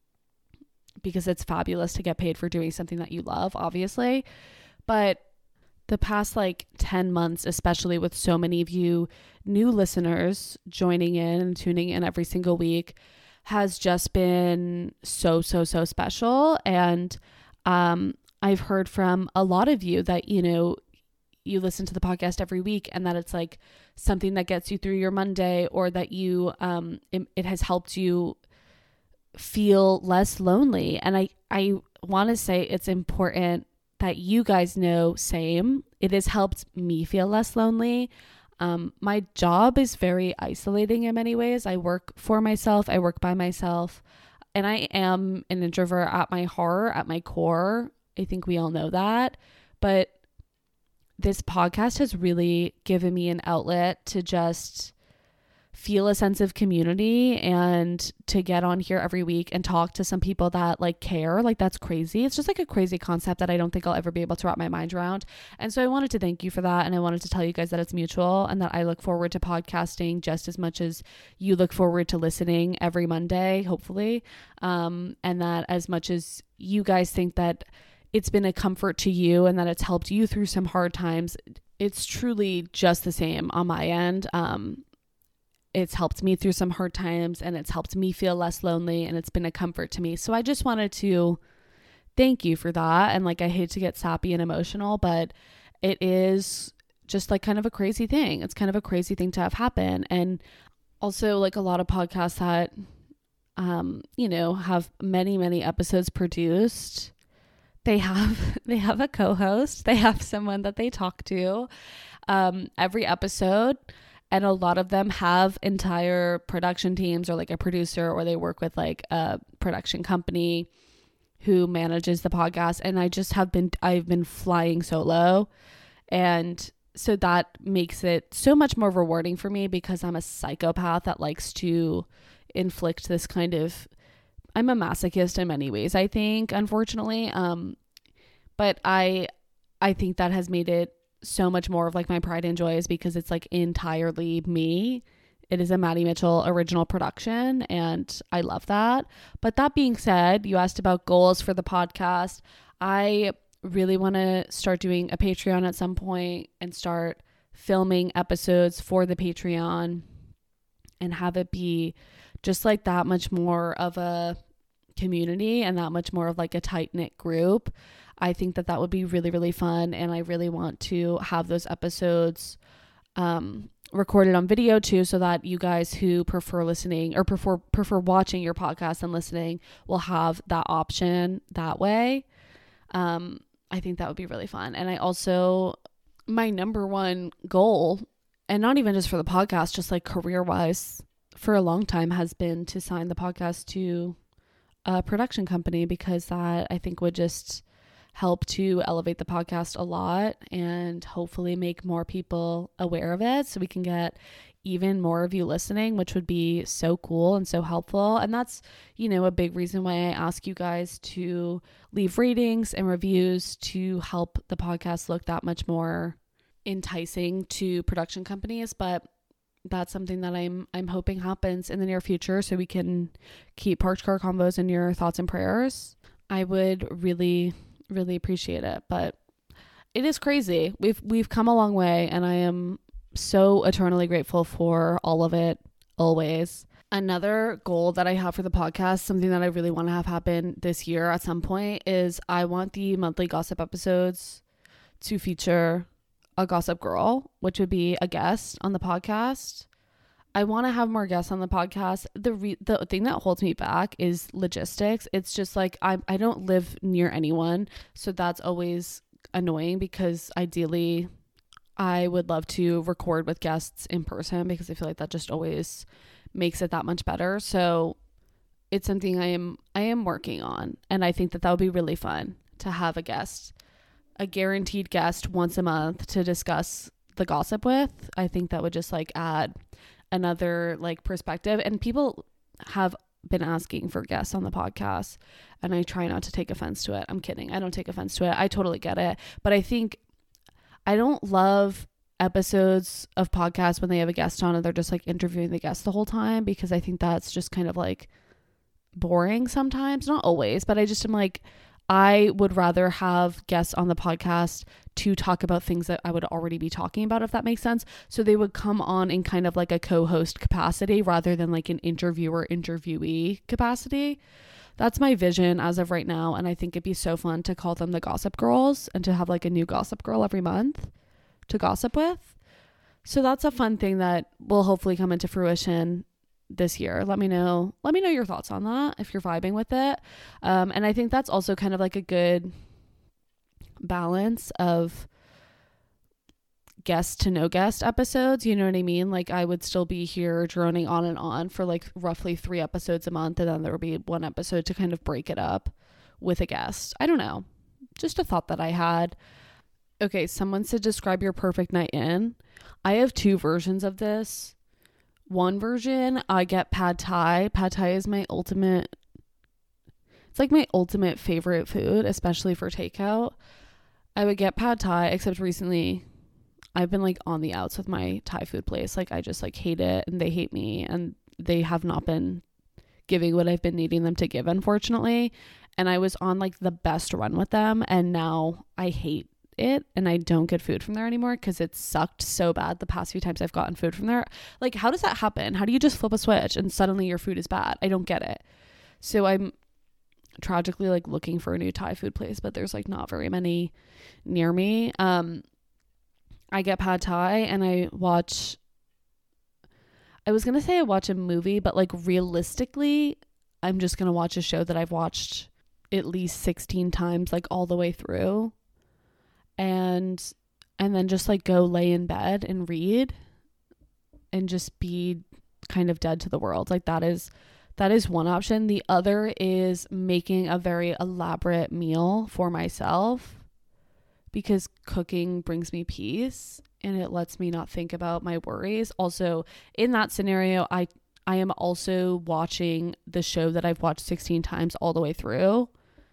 because it's fabulous to get paid for doing something that you love, obviously. But the past like ten months, especially with so many of you new listeners joining in and tuning in every single week, has just been so, so, so special. And um, I've heard from a lot of you that, you know, you listen to the podcast every week and that it's like something that gets you through your Monday, or that you, um, it, it has helped you feel less lonely. And I, I want to say it's important that you guys know same. It has helped me feel less lonely. Um, my job is very isolating in many ways. I work for myself. I work by myself. And I am an introvert at my heart, at my core. I think we all know that. But this podcast has really given me an outlet to just feel a sense of community and to get on here every week and talk to some people that like care. Like that's crazy. It's just like a crazy concept that I don't think I'll ever be able to wrap my mind around. And so I wanted to thank you for that. And I wanted to tell you guys that it's mutual and that I look forward to podcasting just as much as you look forward to listening every Monday, hopefully. Um, and that as much as you guys think that it's been a comfort to you and that it's helped you through some hard times, it's truly just the same on my end. Um, It's helped me through some hard times and it's helped me feel less lonely and it's been a comfort to me. So I just wanted to thank you for that. And like, I hate to get sappy and emotional, but it is just like kind of a crazy thing. It's kind of a crazy thing to have happen. And also like a lot of podcasts that, um, you know, have many, many episodes produced. They have, they have a co-host. They have someone that they talk to, um, every episode. And a lot of them have entire production teams or like a producer, or they work with like a production company who manages the podcast. And I just have been, I've been flying solo. And so that makes it so much more rewarding for me because I'm a psychopath that likes to inflict this kind of, I'm a masochist in many ways, I think, unfortunately. Um, but I, I think that has made it so much more of like my pride and joy, is because it's like entirely me. It is a Maddie Mitchell original production and I love that. But that being said, you asked about goals for the podcast. I really want to start doing a Patreon at some point and start filming episodes for the Patreon and have it be just like that much more of a community and that much more of like a tight-knit group. I think that that would be really, really fun. And I really want to have those episodes um, recorded on video too, so that you guys who prefer listening or prefer, prefer watching your podcast and listening will have that option that way. Um, I think that would be really fun. And I also, my number one goal, and not even just for the podcast, just like career wise for a long time, has been to sign the podcast to a production company, because that I think would just help to elevate the podcast a lot and hopefully make more people aware of it so we can get even more of you listening, which would be so cool and so helpful. And that's, you know, a big reason why I ask you guys to leave ratings and reviews to help the podcast look that much more enticing to production companies. But that's something that I'm I'm hoping happens in the near future, so we can keep Parked Car Convos in your thoughts and prayers. I would really really appreciate it. But it is crazy. We've we've come a long way, and I am so eternally grateful for all of it always. Another goal that I have for the podcast, something that I really want to have happen this year at some point, is I want the monthly gossip episodes to feature a Gossip Girl, which would be a guest on the podcast. I want to have more guests on the podcast. The re- the thing that holds me back is logistics. It's just like I I don't live near anyone, so that's always annoying because ideally I would love to record with guests in person because I feel like that just always makes it that much better. So it's something I am I am working on, and I think that that would be really fun to have a guest, a guaranteed guest once a month to discuss the gossip with. I think that would just like add another like perspective, and people have been asking for guests on the podcast, and I try not to take offense to it. I'm kidding. I don't take offense to it. I totally get it. But I think I don't love episodes of podcasts when they have a guest on and they're just like interviewing the guest the whole time, because I think that's just kind of like boring sometimes. Not always, but I just am like, I would rather have guests on the podcast to talk about things that I would already be talking about, if that makes sense. So they would come on in kind of like a co-host capacity rather than like an interviewer interviewee capacity. That's my vision as of right now. And I think it'd be so fun to call them the Gossip Girls and to have like a new Gossip Girl every month to gossip with. So that's a fun thing that will hopefully come into fruition this year. Let me know. Let me know your thoughts on that if you're vibing with it. Um, and I think that's also kind of like a good balance of guest to no guest episodes. You know what I mean? Like I would still be here droning on and on for like roughly three episodes a month, and then there would be one episode to kind of break it up with a guest. I don't know. Just a thought that I had. Okay, someone said describe your perfect night in. I have two versions of this. One version, I get pad thai. Pad thai is my ultimate, it's like my ultimate favorite food, especially for takeout. I would get pad thai, except recently I've been like on the outs with my Thai food place. Like I just like hate it, and they hate me, and they have not been giving what I've been needing them to give, unfortunately. And I was on like the best run with them, and now I hate it, and I don't get food from there anymore because it sucked so bad the past few times I've gotten food from there. Like, how does that happen? How do you just flip a switch and suddenly your food is bad? I don't get it. So I'm tragically like looking for a new Thai food place, but there's like not very many near me. Um, I get pad thai and I watch, I was going to say I watch a movie, but like realistically, I'm just going to watch a show that I've watched at least sixteen times, like all the way through. And and then just like go lay in bed and read and just be kind of dead to the world. Like that is that is one option. The other is making a very elaborate meal for myself, because cooking brings me peace and it lets me not think about my worries. Also, in that scenario, I I am also watching the show that I've watched sixteen times all the way through,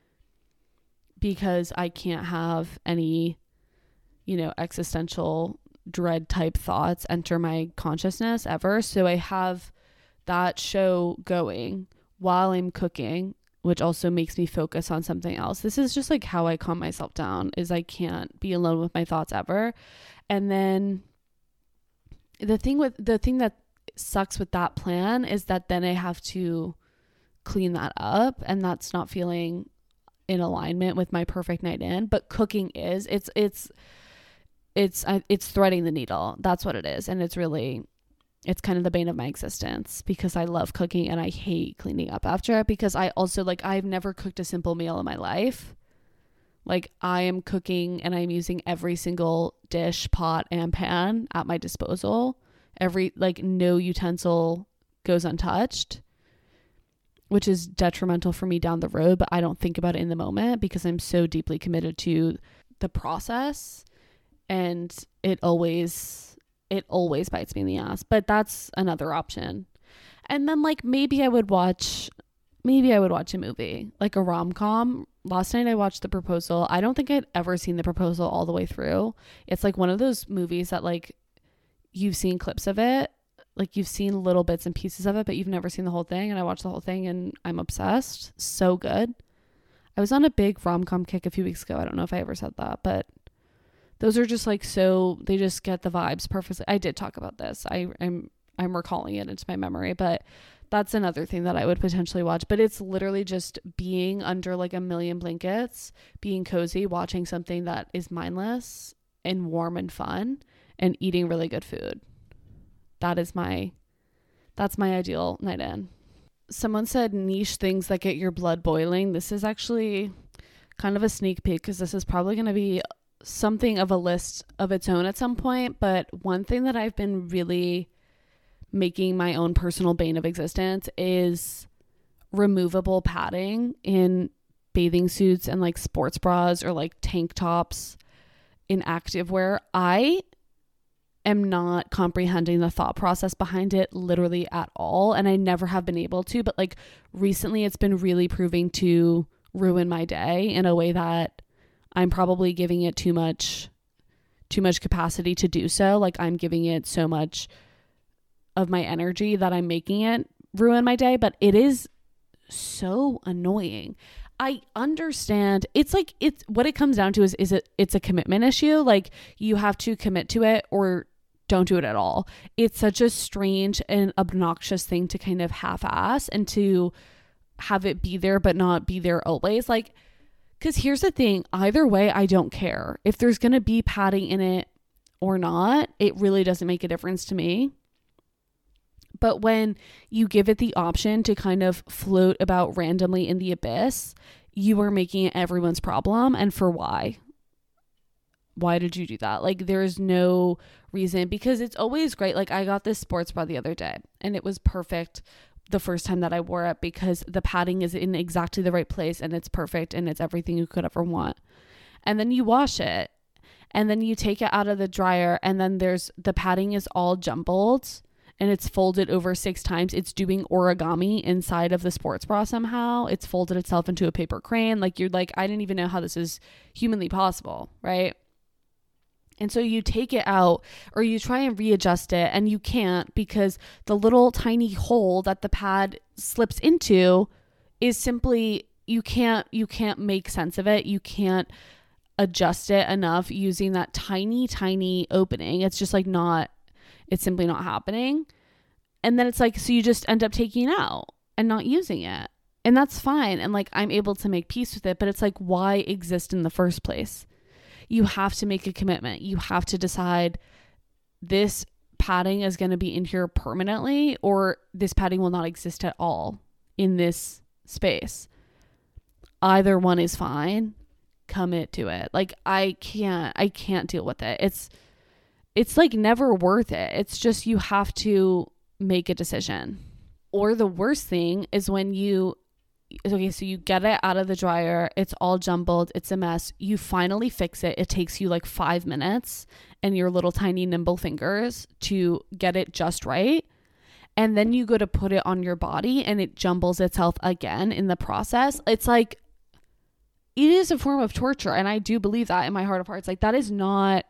because I can't have any, you know, existential dread type thoughts enter my consciousness ever. So I have that show going while I'm cooking, which also makes me focus on something else. This is just like how I calm myself down, is I can't be alone with my thoughts ever. And then the thing with the thing that sucks with that plan is that then I have to clean that up, and that's not feeling in alignment with my perfect night in. But cooking is, it's it's it's it's threading the needle. That's what it is. And it's really, it's kind of the bane of my existence, because I love cooking and I hate cleaning up after it, because I also like, I've never cooked a simple meal in my life. Like I am cooking and I'm using every single dish, pot, and pan at my disposal. Every, like no utensil goes untouched, which is detrimental for me down the road, but I don't think about it in the moment because I'm so deeply committed to the process, and it always, it always bites me in the ass. But that's another option. And then like maybe I would watch, maybe I would watch a movie, like a rom-com. Last night I watched The Proposal. I don't think I'd ever seen The Proposal all the way through. It's like one of those movies that like you've seen clips of it, like you've seen little bits and pieces of it, but you've never seen the whole thing. And I watched the whole thing and I'm obsessed. So good. I was on a big rom-com kick a few weeks ago. I don't know if I ever said that, but those are just like, so they just get the vibes perfectly. I did talk about this. I I'm I'm recalling it into my memory, but that's another thing that I would potentially watch. But it's literally just being under like a million blankets, being cozy, watching something that is mindless and warm and fun, and eating really good food. That is my, that's my ideal night in. Someone said niche things that get your blood boiling. This is actually kind of a sneak peek because this is probably going to be something of a list of its own at some point. But one thing that I've been really making my own personal bane of existence is removable padding in bathing suits and like sports bras or like tank tops in activewear. I am not comprehending the thought process behind it literally at all, and I never have been able to, but like recently it's been really proving to ruin my day in a way that I'm probably giving it too much too much capacity to do so. Like I'm giving it so much of my energy that I'm making it ruin my day, but it is so annoying. I understand. It's like, it's what it comes down to is, is it, it's a commitment issue. Like you have to commit to it or don't do it at all. It's such a strange and obnoxious thing to kind of half-ass and to have it be there, but not be there always. Like, cause here's the thing, either way, I don't care if there's going to be padding in it or not. It really doesn't make a difference to me. But when you give it the option to kind of float about randomly in the abyss, you are making it everyone's problem. And for why? Why did you do that? Like there's no reason, because it's always great. Like I got this sports bra the other day and it was perfect the first time that I wore it because the padding is in exactly the right place and it's perfect and it's everything you could ever want. And then you wash it and then you take it out of the dryer and then there's the padding is all jumbled and it's folded over six times. It's doing origami inside of the sports bra somehow. It's folded itself into a paper crane. Like you're like, I didn't even know how this is humanly possible, right? And so you take it out or you try and readjust it and you can't because the little tiny hole that the pad slips into is simply, you can't, you can't make sense of it. You can't adjust it enough using that tiny, tiny opening. It's just like not, it's simply not happening. And then it's like, so you just end up taking it out and not using it. And that's fine. And like, I'm able to make peace with it, but it's like, why exist in the first place? You have to make a commitment. You have to decide this padding is going to be in here permanently or this padding will not exist at all in this space. Either one is fine. Commit to it. Like I can't, I can't deal with it. It's, it's like never worth it. It's just, you have to make a decision. Or the worst thing is when you, okay, so you get it out of the dryer, it's all jumbled, it's a mess. You finally fix it. It takes you like five minutes and your little tiny nimble fingers to get it just right. And then you go to put it on your body and it jumbles itself again in the process. It's like, it is a form of torture. And I do believe that in my heart of hearts. Like that is not,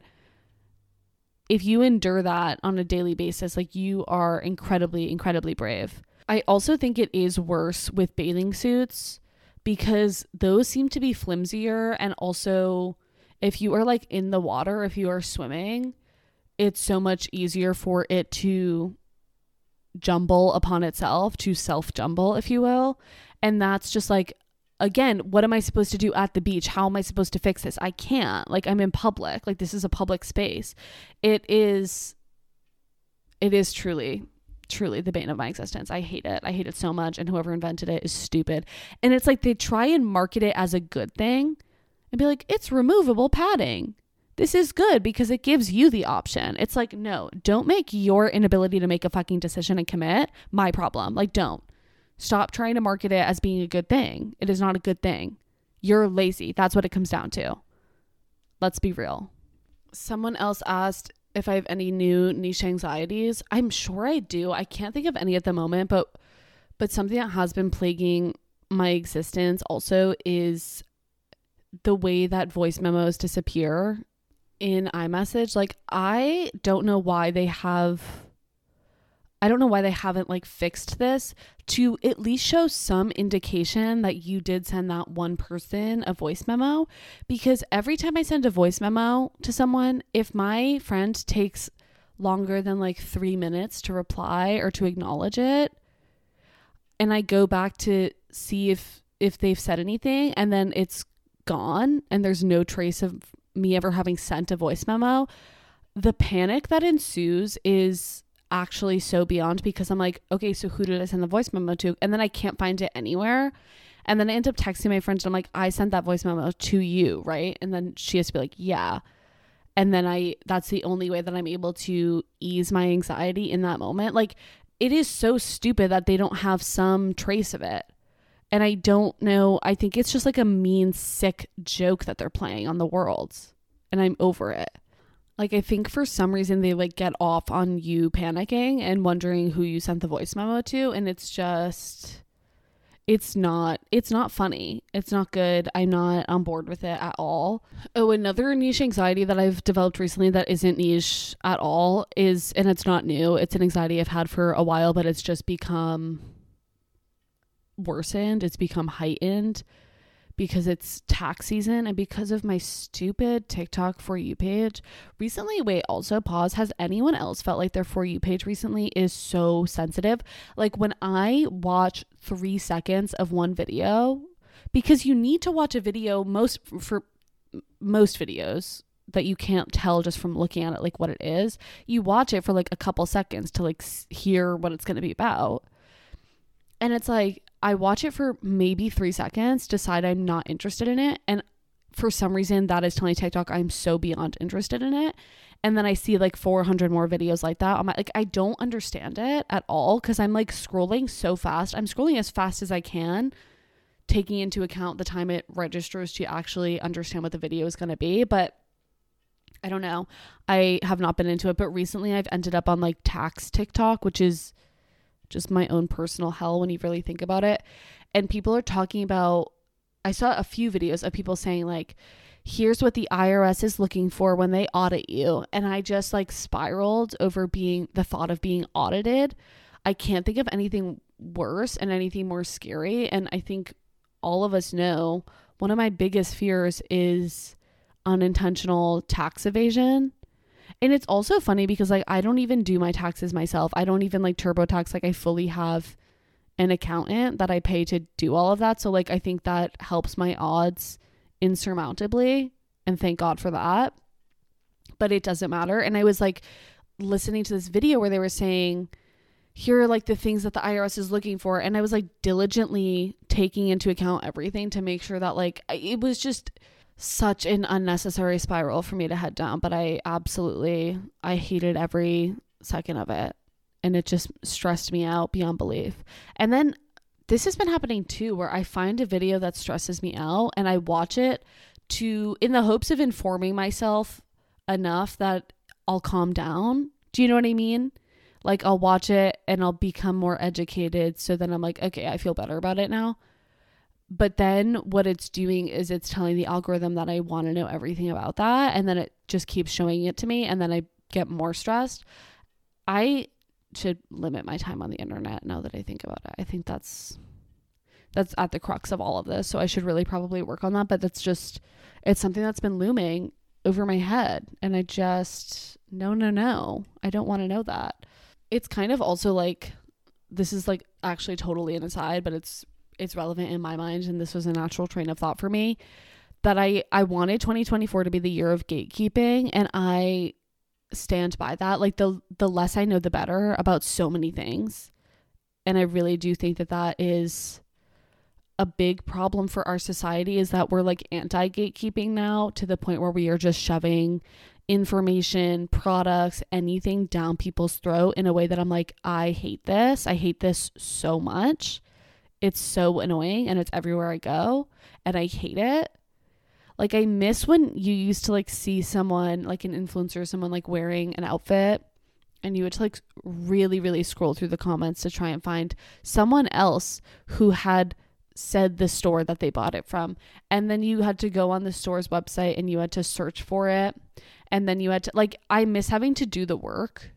if you endure that on a daily basis, like you are incredibly, incredibly brave. I also think it is worse with bathing suits because those seem to be flimsier. And also if you are like in the water, if you are swimming, it's so much easier for it to jumble upon itself, to self jumble, if you will. And that's just like, again, what am I supposed to do at the beach? How am I supposed to fix this? I can't. Like I'm in public. Like this is a public space. It is, it is truly, truly the bane of my existence. I hate it. I hate it so much. And whoever invented it is stupid. And it's like they try and market it as a good thing and be like, it's removable padding. This is good because it gives you the option. It's like, no, don't make your inability to make a fucking decision and commit my problem. Like don't. Stop trying to market it as being a good thing. It is not a good thing. You're lazy. That's what it comes down to. Let's be real. Someone else asked if I have any new niche anxieties. I'm sure I do. I can't think of any at the moment, but but something that has been plaguing my existence also is the way that voice memos disappear in iMessage. Like I don't know why they have I don't know why they haven't like fixed this to at least show some indication that you did send that one person a voice memo, because every time I send a voice memo to someone, if my friend takes longer than like three minutes to reply or to acknowledge it, and I go back to see if if they've said anything, and then it's gone and there's no trace of me ever having sent a voice memo, the panic that ensues is actually so beyond, because I'm like, okay, so who did I send the voice memo to? And then I can't find it anywhere. And then I end up texting my friend and I'm like, I sent that voice memo to you, right? And then she has to be like, yeah. And then I, that's the only way that I'm able to ease my anxiety in that moment. Like, it is so stupid that they don't have some trace of it. And I don't know, I think it's just like a mean, sick joke that they're playing on the world. And I'm over it. Like, I think for some reason they like get off on you panicking and wondering who you sent the voice memo to. And it's just, it's not, it's not funny. It's not good. I'm not on board with it at all. Oh, another niche anxiety that I've developed recently that isn't niche at all is, and it's not new, it's an anxiety I've had for a while, but it's just become worsened. It's become heightened because it's tax season and because of my stupid TikTok For You page. Recently, wait, also pause. Has anyone else felt like their For You page recently is so sensitive? Like, when I watch three seconds of one video, because you need to watch a video most for most videos that you can't tell just from looking at it, like what it is, you watch it for like a couple seconds to like hear what it's going to be about. And it's like, I watch it for maybe three seconds, decide I'm not interested in it. And for some reason that is telling TikTok I'm so beyond interested in it. And then I see like four hundred more videos like that. I'm like, I don't understand it at all, because I'm like scrolling so fast. I'm scrolling as fast as I can, taking into account the time it registers to actually understand what the video is going to be. But I don't know. I have not been into it. But recently I've ended up on like tax TikTok, which is just my own personal hell when you really think about it. And people are talking about, I saw a few videos of people saying like, here's what the I R S is looking for when they audit you. And I just like spiraled over being the thought of being audited. I can't think of anything worse and anything more scary. And I think all of us know one of my biggest fears is unintentional tax evasion. And it's also funny because like I don't even do my taxes myself. I don't even like TurboTax. Like, I fully have an accountant that I pay to do all of that. So like I think that helps my odds insurmountably, and thank God for that. But it doesn't matter. And I was like listening to this video where they were saying, here are like the things that the I R S is looking for. And I was like diligently taking into account everything to make sure that like it was just such an unnecessary spiral for me to head down. But I absolutely, I hated every second of it. And it just stressed me out beyond belief. And then this has been happening too, where I find a video that stresses me out and I watch it to, in the hopes of informing myself enough that I'll calm down. Do you know what I mean? Like, I'll watch it and I'll become more educated. So then I'm like, okay, I feel better about it now. But then what it's doing is it's telling the algorithm that I want to know everything about that. And then it just keeps showing it to me. And then I get more stressed. I should limit my time on the internet now that I think about it. I think that's, that's at the crux of all of this. So I should really probably work on that. But that's just, it's something that's been looming over my head. And I just, no, no, no. I don't want to know that. It's kind of also like, this is like actually totally an aside, but it's, it's relevant in my mind, and this was a natural train of thought for me, that I, I wanted twenty twenty-four to be the year of gatekeeping, and I stand by that. Like, the the less I know, the better about so many things. And I really do think that that is a big problem for our society, is that we're like anti-gatekeeping now, to the point where we are just shoving information, products, anything down people's throat in a way that I'm like, I hate this. I hate this so much. It's so annoying, and it's everywhere I go, and I hate it. Like, I miss when you used to like see someone, like an influencer, someone like wearing an outfit, and you would like really, really scroll through the comments to try and find someone else who had said the store that they bought it from. And then you had to go on the store's website and you had to search for it. And then you had to, like, I miss having to do the work.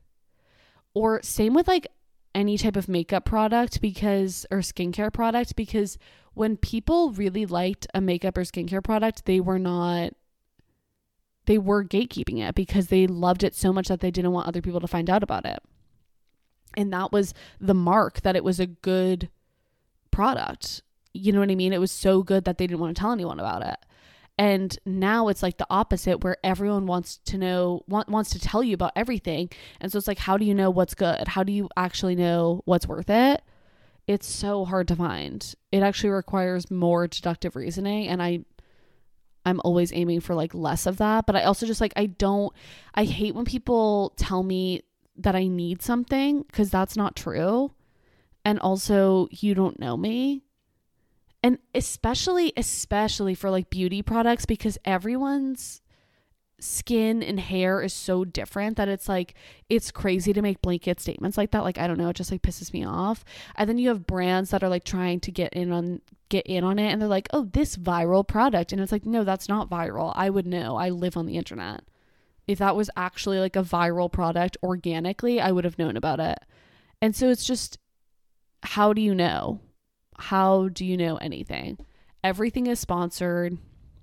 Or same with like any type of makeup product, because, or skincare product, because when people really liked a makeup or skincare product, they were not they were gatekeeping it because they loved it so much that they didn't want other people to find out about it. And that was the mark that it was a good product. You know what I mean? It was so good that they didn't want to tell anyone about it. And now it's like the opposite, where everyone wants to know, want, wants to tell you about everything. And so it's like, how do you know what's good? How do you actually know what's worth it? It's so hard to find. It actually requires more deductive reasoning. And I, I'm always aiming for like less of that. But I also just like, I don't, I hate when people tell me that I need something, because that's not true. And also, you don't know me. And especially, especially for like beauty products, because everyone's skin and hair is so different that it's like, it's crazy to make blanket statements like that. Like, I don't know, it just like pisses me off. And then you have brands that are like trying to get in on, get in on it. And they're like, oh, this viral product. And it's like, no, that's not viral. I would know. I live on the internet. If that was actually like a viral product organically, I would have known about it. And so it's just, how do you know? How do you know anything? Everything is sponsored.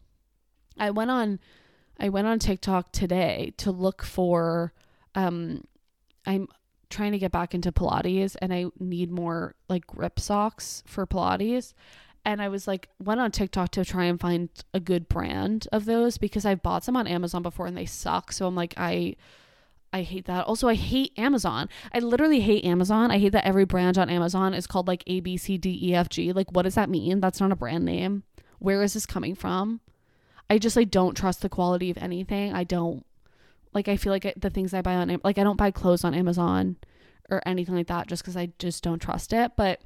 I went on, I went on TikTok today to look for, um, I'm trying to get back into Pilates, and I need more like grip socks for Pilates. And I was like, went on TikTok to try and find a good brand of those, because I've bought some on Amazon before and they suck. So I'm like, I, I hate that. Also, I hate Amazon. I literally hate Amazon. I hate that every brand on Amazon is called like A, B, C, D, E, F, G. Like, what does that mean? That's not a brand name. Where is this coming from? I just like don't trust the quality of anything. I don't like, I feel like I, the things I buy on, like I don't buy clothes on Amazon or anything like that just because I just don't trust it. But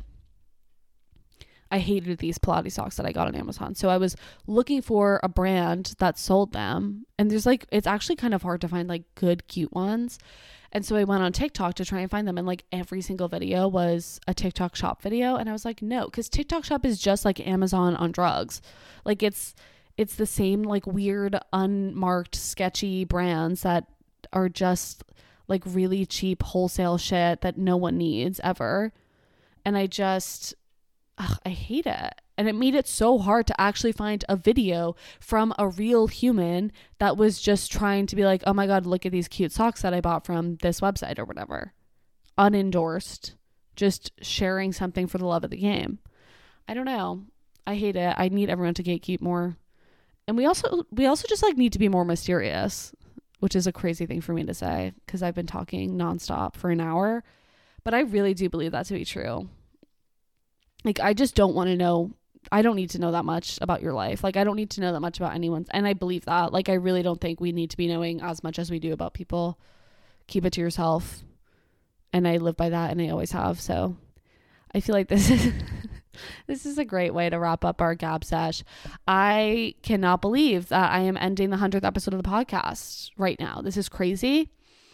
I hated these Pilates socks that I got on Amazon. So I was looking for a brand that sold them. And there's like, it's actually kind of hard to find like good, cute ones. And so I went on TikTok to try and find them. And like every single video was a TikTok shop video. And I was like, no, because TikTok shop is just like Amazon on drugs. Like it's, it's the same like weird, unmarked, sketchy brands that are just like really cheap wholesale shit that no one needs ever. And I just... Ugh, I hate it. And it made it so hard to actually find a video from a real human that was just trying to be like, oh my God, look at these cute socks that I bought from this website or whatever. Unendorsed. Just sharing something for the love of the game. I don't know. I hate it. I need everyone to gatekeep more. And we also, we also just like need to be more mysterious, which is a crazy thing for me to say because I've been talking nonstop for an hour, but I really do believe that to be true. Like, I just don't want to know. I don't need to know that much about your life. Like, I don't need to know that much about anyone's. And I believe that. Like, I really don't think we need to be knowing as much as we do about people. Keep it to yourself. And I live by that, and I always have. So I feel like this is this is a great way to wrap up our Gab Sesh. I cannot believe that I am ending the hundredth episode of the podcast right now. This is crazy.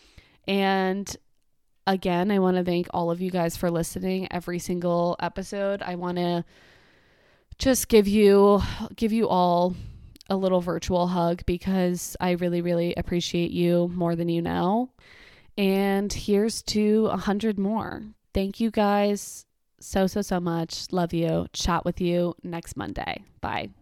And again, I want to thank all of you guys for listening every single episode. I want to just give you, give you all a little virtual hug because I really, really appreciate you more than you know. And here's to a hundred more. Thank you guys so, so, so much. Love you. Chat with you next Monday. Bye.